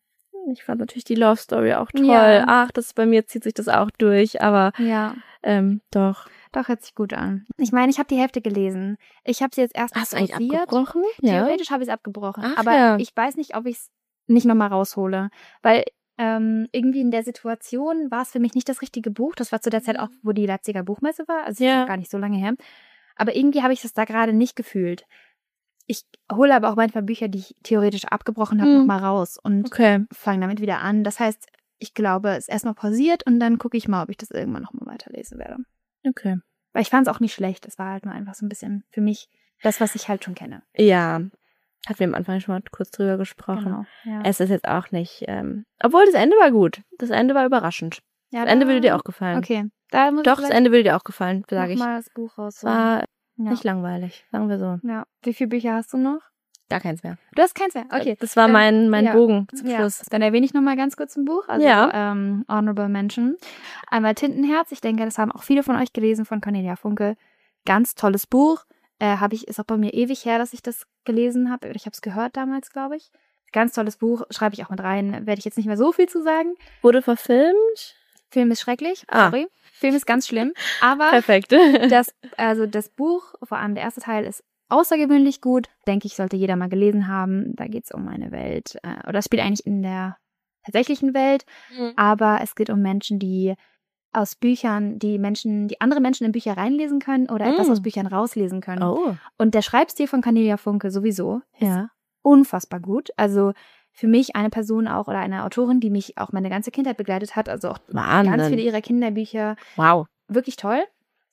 ich fand natürlich die Love Story auch toll. Ja. Ach, das bei mir zieht sich das auch durch. Aber ja. ähm, doch. Doch, hört sich gut an. Ich meine, ich habe die Hälfte gelesen. Ich habe sie jetzt erst Hast du eigentlich pausiert. abgebrochen? Ja. Theoretisch habe ich es abgebrochen. Ach, aber ja. ich weiß nicht, ob ich es nicht nochmal raushole. Weil ähm, irgendwie in der Situation war es für mich nicht das richtige Buch. Das war zu der Zeit auch, wo die Leipziger Buchmesse war. Also Ja. ja. gar nicht so lange her. Aber irgendwie habe ich das da gerade nicht gefühlt. Ich hole aber auch manchmal Bücher, die ich theoretisch abgebrochen habe, Hm. nochmal raus und Okay. fange damit wieder an. Das heißt, ich glaube, es ist erstmal pausiert und dann gucke ich mal, ob ich das irgendwann nochmal weiterlesen werde. Okay. Weil ich fand es auch nicht schlecht. Es war halt nur einfach so ein bisschen für mich das, was ich halt schon kenne. Ja. Hatten wir am Anfang schon mal kurz drüber gesprochen. Genau. Ja. Es ist jetzt auch nicht, ähm, obwohl das Ende war gut. Das Ende war überraschend. ja, Das Ende würde dir auch gefallen. Okay. Da muss Doch, das Ende würde dir auch gefallen, sage ich. mal das Buch raus. Es war ja. nicht langweilig, sagen wir so. Ja. Wie viele Bücher hast du noch? Gar keins mehr. Du hast keins mehr. Okay. Das war Dann- mein, mein ja. Bogen zum Ja. Schluss. Dann erwähne ich nochmal ganz kurz ein Buch. Also Ja. ähm, Honorable Mention. Einmal Tintenherz. Ich denke, das haben auch viele von euch gelesen von Cornelia Funke. Ganz tolles Buch. Äh, habe ich, ist auch bei mir ewig her, dass ich das gelesen habe. Ich habe es gehört damals, glaube ich. Ganz tolles Buch. Schreibe ich auch mit rein. Werde ich jetzt nicht mehr so viel zu sagen. Wurde verfilmt? Film ist schrecklich. Ah. Sorry. Film ist ganz schlimm. Aber Perfekt. das, also das Buch, vor allem der erste Teil, ist außergewöhnlich gut. Denke ich, sollte jeder mal gelesen haben. Da geht es um eine Welt, äh, oder es spielt eigentlich in der tatsächlichen Welt, Mhm. aber es geht um Menschen, die aus Büchern, die Menschen, die andere Menschen in Bücher reinlesen können oder etwas Mm. aus Büchern rauslesen können. Oh. Und der Schreibstil von Cornelia Funke sowieso ist Ja. unfassbar gut. Also für mich eine Person auch oder eine Autorin, die mich auch meine ganze Kindheit begleitet hat, also auch ganz viele Wahnsinn. ihrer Kinderbücher. Wow. Wirklich toll.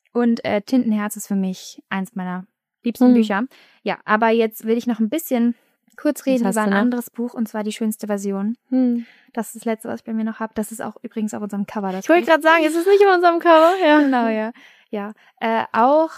Und äh, Tintenherz ist für mich eins meiner liebsten Hm. Bücher. Ja, aber jetzt will ich noch ein bisschen kurz reden hast über ein du noch? anderes Buch, und zwar Die schönste Version. Hm. Das ist das letzte, was ich bei mir noch habe. Das ist auch übrigens auf unserem Cover. Das Ich wollte Buch. gerade sagen, ist es nicht auf unserem Cover? Ja. Genau, ja. Ja, äh, auch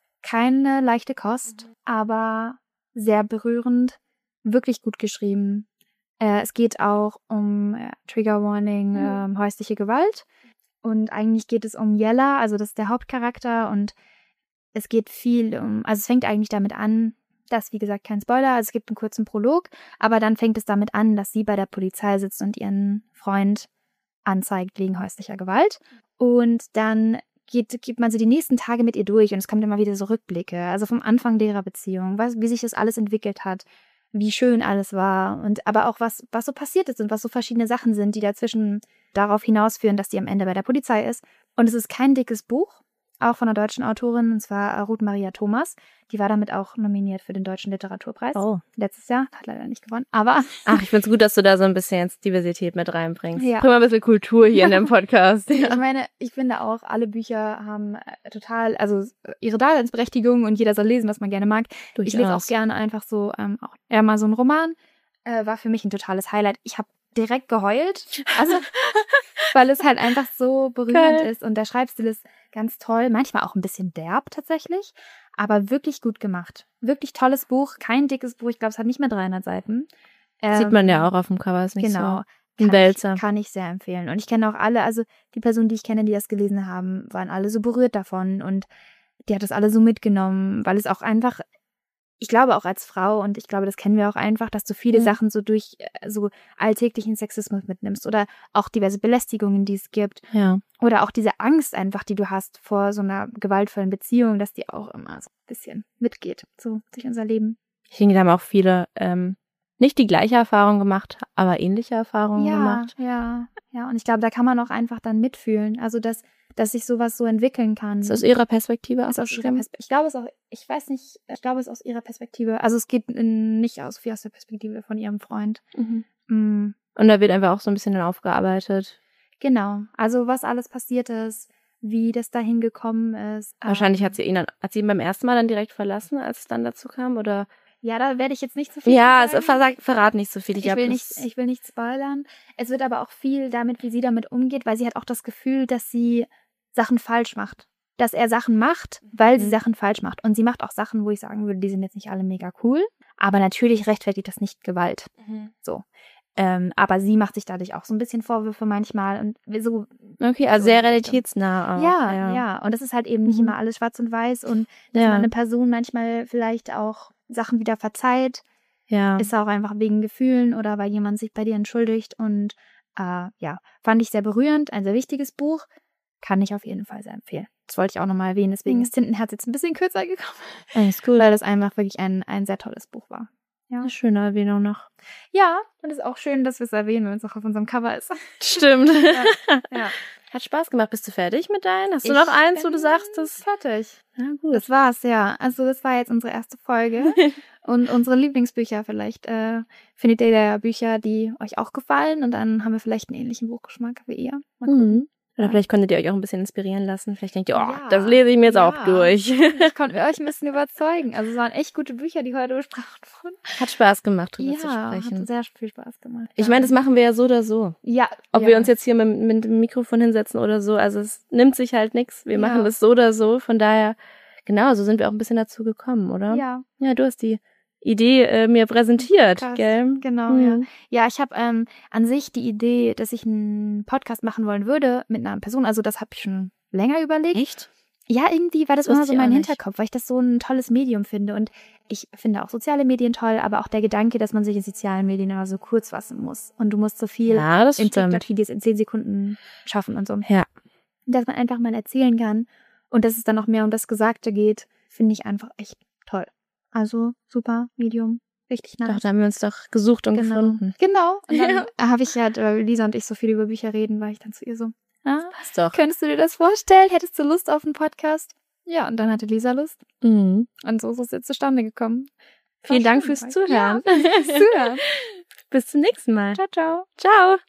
keine leichte Kost, aber sehr berührend, wirklich gut geschrieben. Äh, es geht auch um äh, Trigger Warning, ähm, häusliche Gewalt. Und eigentlich geht es um Yella, also das ist der Hauptcharakter. Und es geht viel um, also es fängt eigentlich damit an, dass, wie gesagt, kein Spoiler, also es gibt einen kurzen Prolog, aber dann fängt es damit an, dass sie bei der Polizei sitzt und ihren Freund anzeigt wegen häuslicher Gewalt. Und dann geht, geht man so die nächsten Tage mit ihr durch und es kommt immer wieder so Rückblicke, also vom Anfang ihrer Beziehung, was, wie sich das alles entwickelt hat, wie schön alles war und aber auch was, was so passiert ist und was so verschiedene Sachen sind, die dazwischen darauf hinausführen, dass sie am Ende bei der Polizei ist. Und es ist kein dickes Buch, auch von einer deutschen Autorin, und zwar Ruth Maria Thomas. Die war damit auch nominiert für den Deutschen Literaturpreis. Oh. Letztes Jahr, hat leider nicht gewonnen, aber Ach, ich find's gut, dass du da so ein bisschen jetzt Diversität mit reinbringst. Ja. Bring mal ein bisschen Kultur hier in dem Podcast. ich Ja. meine, ich finde auch, alle Bücher haben äh, total, also äh, ihre Daseinsberechtigung und jeder soll lesen, was man gerne mag. Ich lese auch gerne einfach so, ähm, auch eher mal so einen Roman. Äh, war für mich ein totales Highlight. Ich habe direkt geheult, also weil es halt einfach so berührend Geil. ist und der Schreibstil ist ganz toll, manchmal auch ein bisschen derb tatsächlich, aber wirklich gut gemacht. Wirklich tolles Buch, kein dickes Buch, ich glaube, es hat nicht mehr dreihundert Seiten. Sieht man ja auch auf dem Cover, ist nicht Genau. so ein Kann Wälzer. ich, kann ich sehr empfehlen. Und ich kenne auch alle, also die Personen, die ich kenne, die das gelesen haben, waren alle so berührt davon und die hat das alle so mitgenommen, weil es auch einfach, ich glaube auch als Frau, und ich glaube, das kennen wir auch einfach, dass du viele Mhm. Sachen so durch äh, so alltäglichen Sexismus mitnimmst oder auch diverse Belästigungen, die es gibt Ja. oder auch diese Angst einfach, die du hast vor so einer gewaltvollen Beziehung, dass die auch immer so ein bisschen mitgeht, so durch unser Leben. Ich denke, da haben auch viele ähm, nicht die gleiche Erfahrung gemacht, aber ähnliche Erfahrungen Ja, gemacht. ja, ja. Und ich glaube, da kann man auch einfach dann mitfühlen. Also, dass, dass sich sowas so entwickeln kann. Ist aus ihrer Perspektive Ist auch aus ihrer geschrieben? Perspe- Ich glaube es auch, ich weiß nicht, ich glaube es aus ihrer Perspektive. Also es geht in, nicht aus wie aus der Perspektive von ihrem Freund. Mhm. Mm, Und da wird einfach auch so ein bisschen dann aufgearbeitet. genau. Also was alles passiert ist, wie das dahin gekommen ist. Wahrscheinlich Ähm, hat sie ihn dann, hat sie ihn beim ersten Mal dann direkt verlassen, als es dann dazu kam, oder? Ja, da werde ich jetzt nicht so viel Ja, zu es sagen. versag, verrat nicht so viel. Ich, Ich hab will, das- nicht, ich will nicht spoilern. Es wird aber auch viel damit, wie sie damit umgeht, weil sie hat auch das Gefühl, dass sie Sachen falsch macht. Dass er Sachen macht, weil sie Mhm. Sachen falsch macht. Und sie macht auch Sachen, wo ich sagen würde, die sind jetzt nicht alle mega cool. Aber natürlich rechtfertigt das nicht Gewalt. So. Ähm, aber sie macht sich dadurch auch so ein bisschen Vorwürfe manchmal. Und so. Okay, also So sehr in die Richtung. realitätsnah auch. Ja, ja, Und das ist halt eben nicht Mhm. immer alles schwarz und weiß. Und dass Ja. man eine Person manchmal vielleicht auch Sachen wieder verzeiht. Ja. Ist auch einfach wegen Gefühlen oder weil jemand sich bei dir entschuldigt. Und äh, ja, fand ich sehr berührend, ein sehr wichtiges Buch. Kann ich auf jeden Fall sehr empfehlen. Das wollte ich auch nochmal erwähnen. Deswegen Mhm. ist Tintenherz jetzt ein bisschen kürzer gekommen, Alles cool. weil das einfach wirklich ein, ein sehr tolles Buch war. Ja. Eine schöne Erwähnung noch. Ja, und es ist auch schön, dass wir es erwähnen, wenn es auch auf unserem Cover ist. Stimmt. Ja. Hat Spaß gemacht. Bist du fertig mit deinen? Hast du Ich noch eins, wo bin du sagst, das... fertig. Ja, gut. Das war's, ja. Also das war jetzt unsere erste Folge. Und unsere Lieblingsbücher vielleicht. Äh, findet ihr da Bücher, die euch auch gefallen? Und dann haben wir vielleicht einen ähnlichen Buchgeschmack wie ihr. Mal gucken. Mhm. Oder Ja. vielleicht konntet ihr euch auch ein bisschen inspirieren lassen. Vielleicht denkt ihr, oh, Ja. das lese ich mir jetzt Ja. auch durch. Ich konnte euch ein bisschen überzeugen. Also es waren echt gute Bücher, die heute besprochen wurden. Hat Spaß gemacht, drüber Ja, zu hat sprechen. sehr viel Spaß gemacht. Ich ja. meine, das machen wir ja so oder so. ja, Ob ja. wir uns jetzt hier mit, mit dem Mikrofon hinsetzen oder so, also es nimmt sich halt nichts. Wir Ja. machen das so oder so. Von daher, genau, so sind wir auch ein bisschen dazu gekommen, oder? Ja, Ja, du hast die Idee äh, mir präsentiert, Krass. gell? genau, Mhm. ja. Ja, ich habe ähm, an sich die Idee, dass ich einen Podcast machen wollen würde mit einer Person. Also das habe ich schon länger überlegt. Echt? Ja, irgendwie war das Das immer wusste so ich mein auch nicht. Hinterkopf, weil ich das so ein tolles Medium finde. Und ich finde auch soziale Medien toll, aber auch der Gedanke, dass man sich in sozialen Medien immer so kurz fassen muss. Und du musst so viel Ja, das in stimmt. TikTok-Videos in zehn Sekunden schaffen und so. Ja. Dass man einfach mal erzählen kann und dass es dann noch mehr um das Gesagte geht, finde ich einfach echt toll. Also super, Medium, richtig nice. Doch, da haben wir uns doch gesucht und Genau. gefunden. Genau. Und dann Ja. habe ich ja, weil Lisa und ich so viel über Bücher reden, war ich dann zu ihr so, ah, Passt doch. könntest du dir das vorstellen? Hättest du Lust auf einen Podcast? Ja, und dann hatte Lisa Lust. Mhm. Und so ist es jetzt zustande gekommen. Vielen War Dank schön, fürs war- Zuhören. Ja, fürs Zuhören. Bis zum nächsten Mal. Ciao, ciao. Ciao.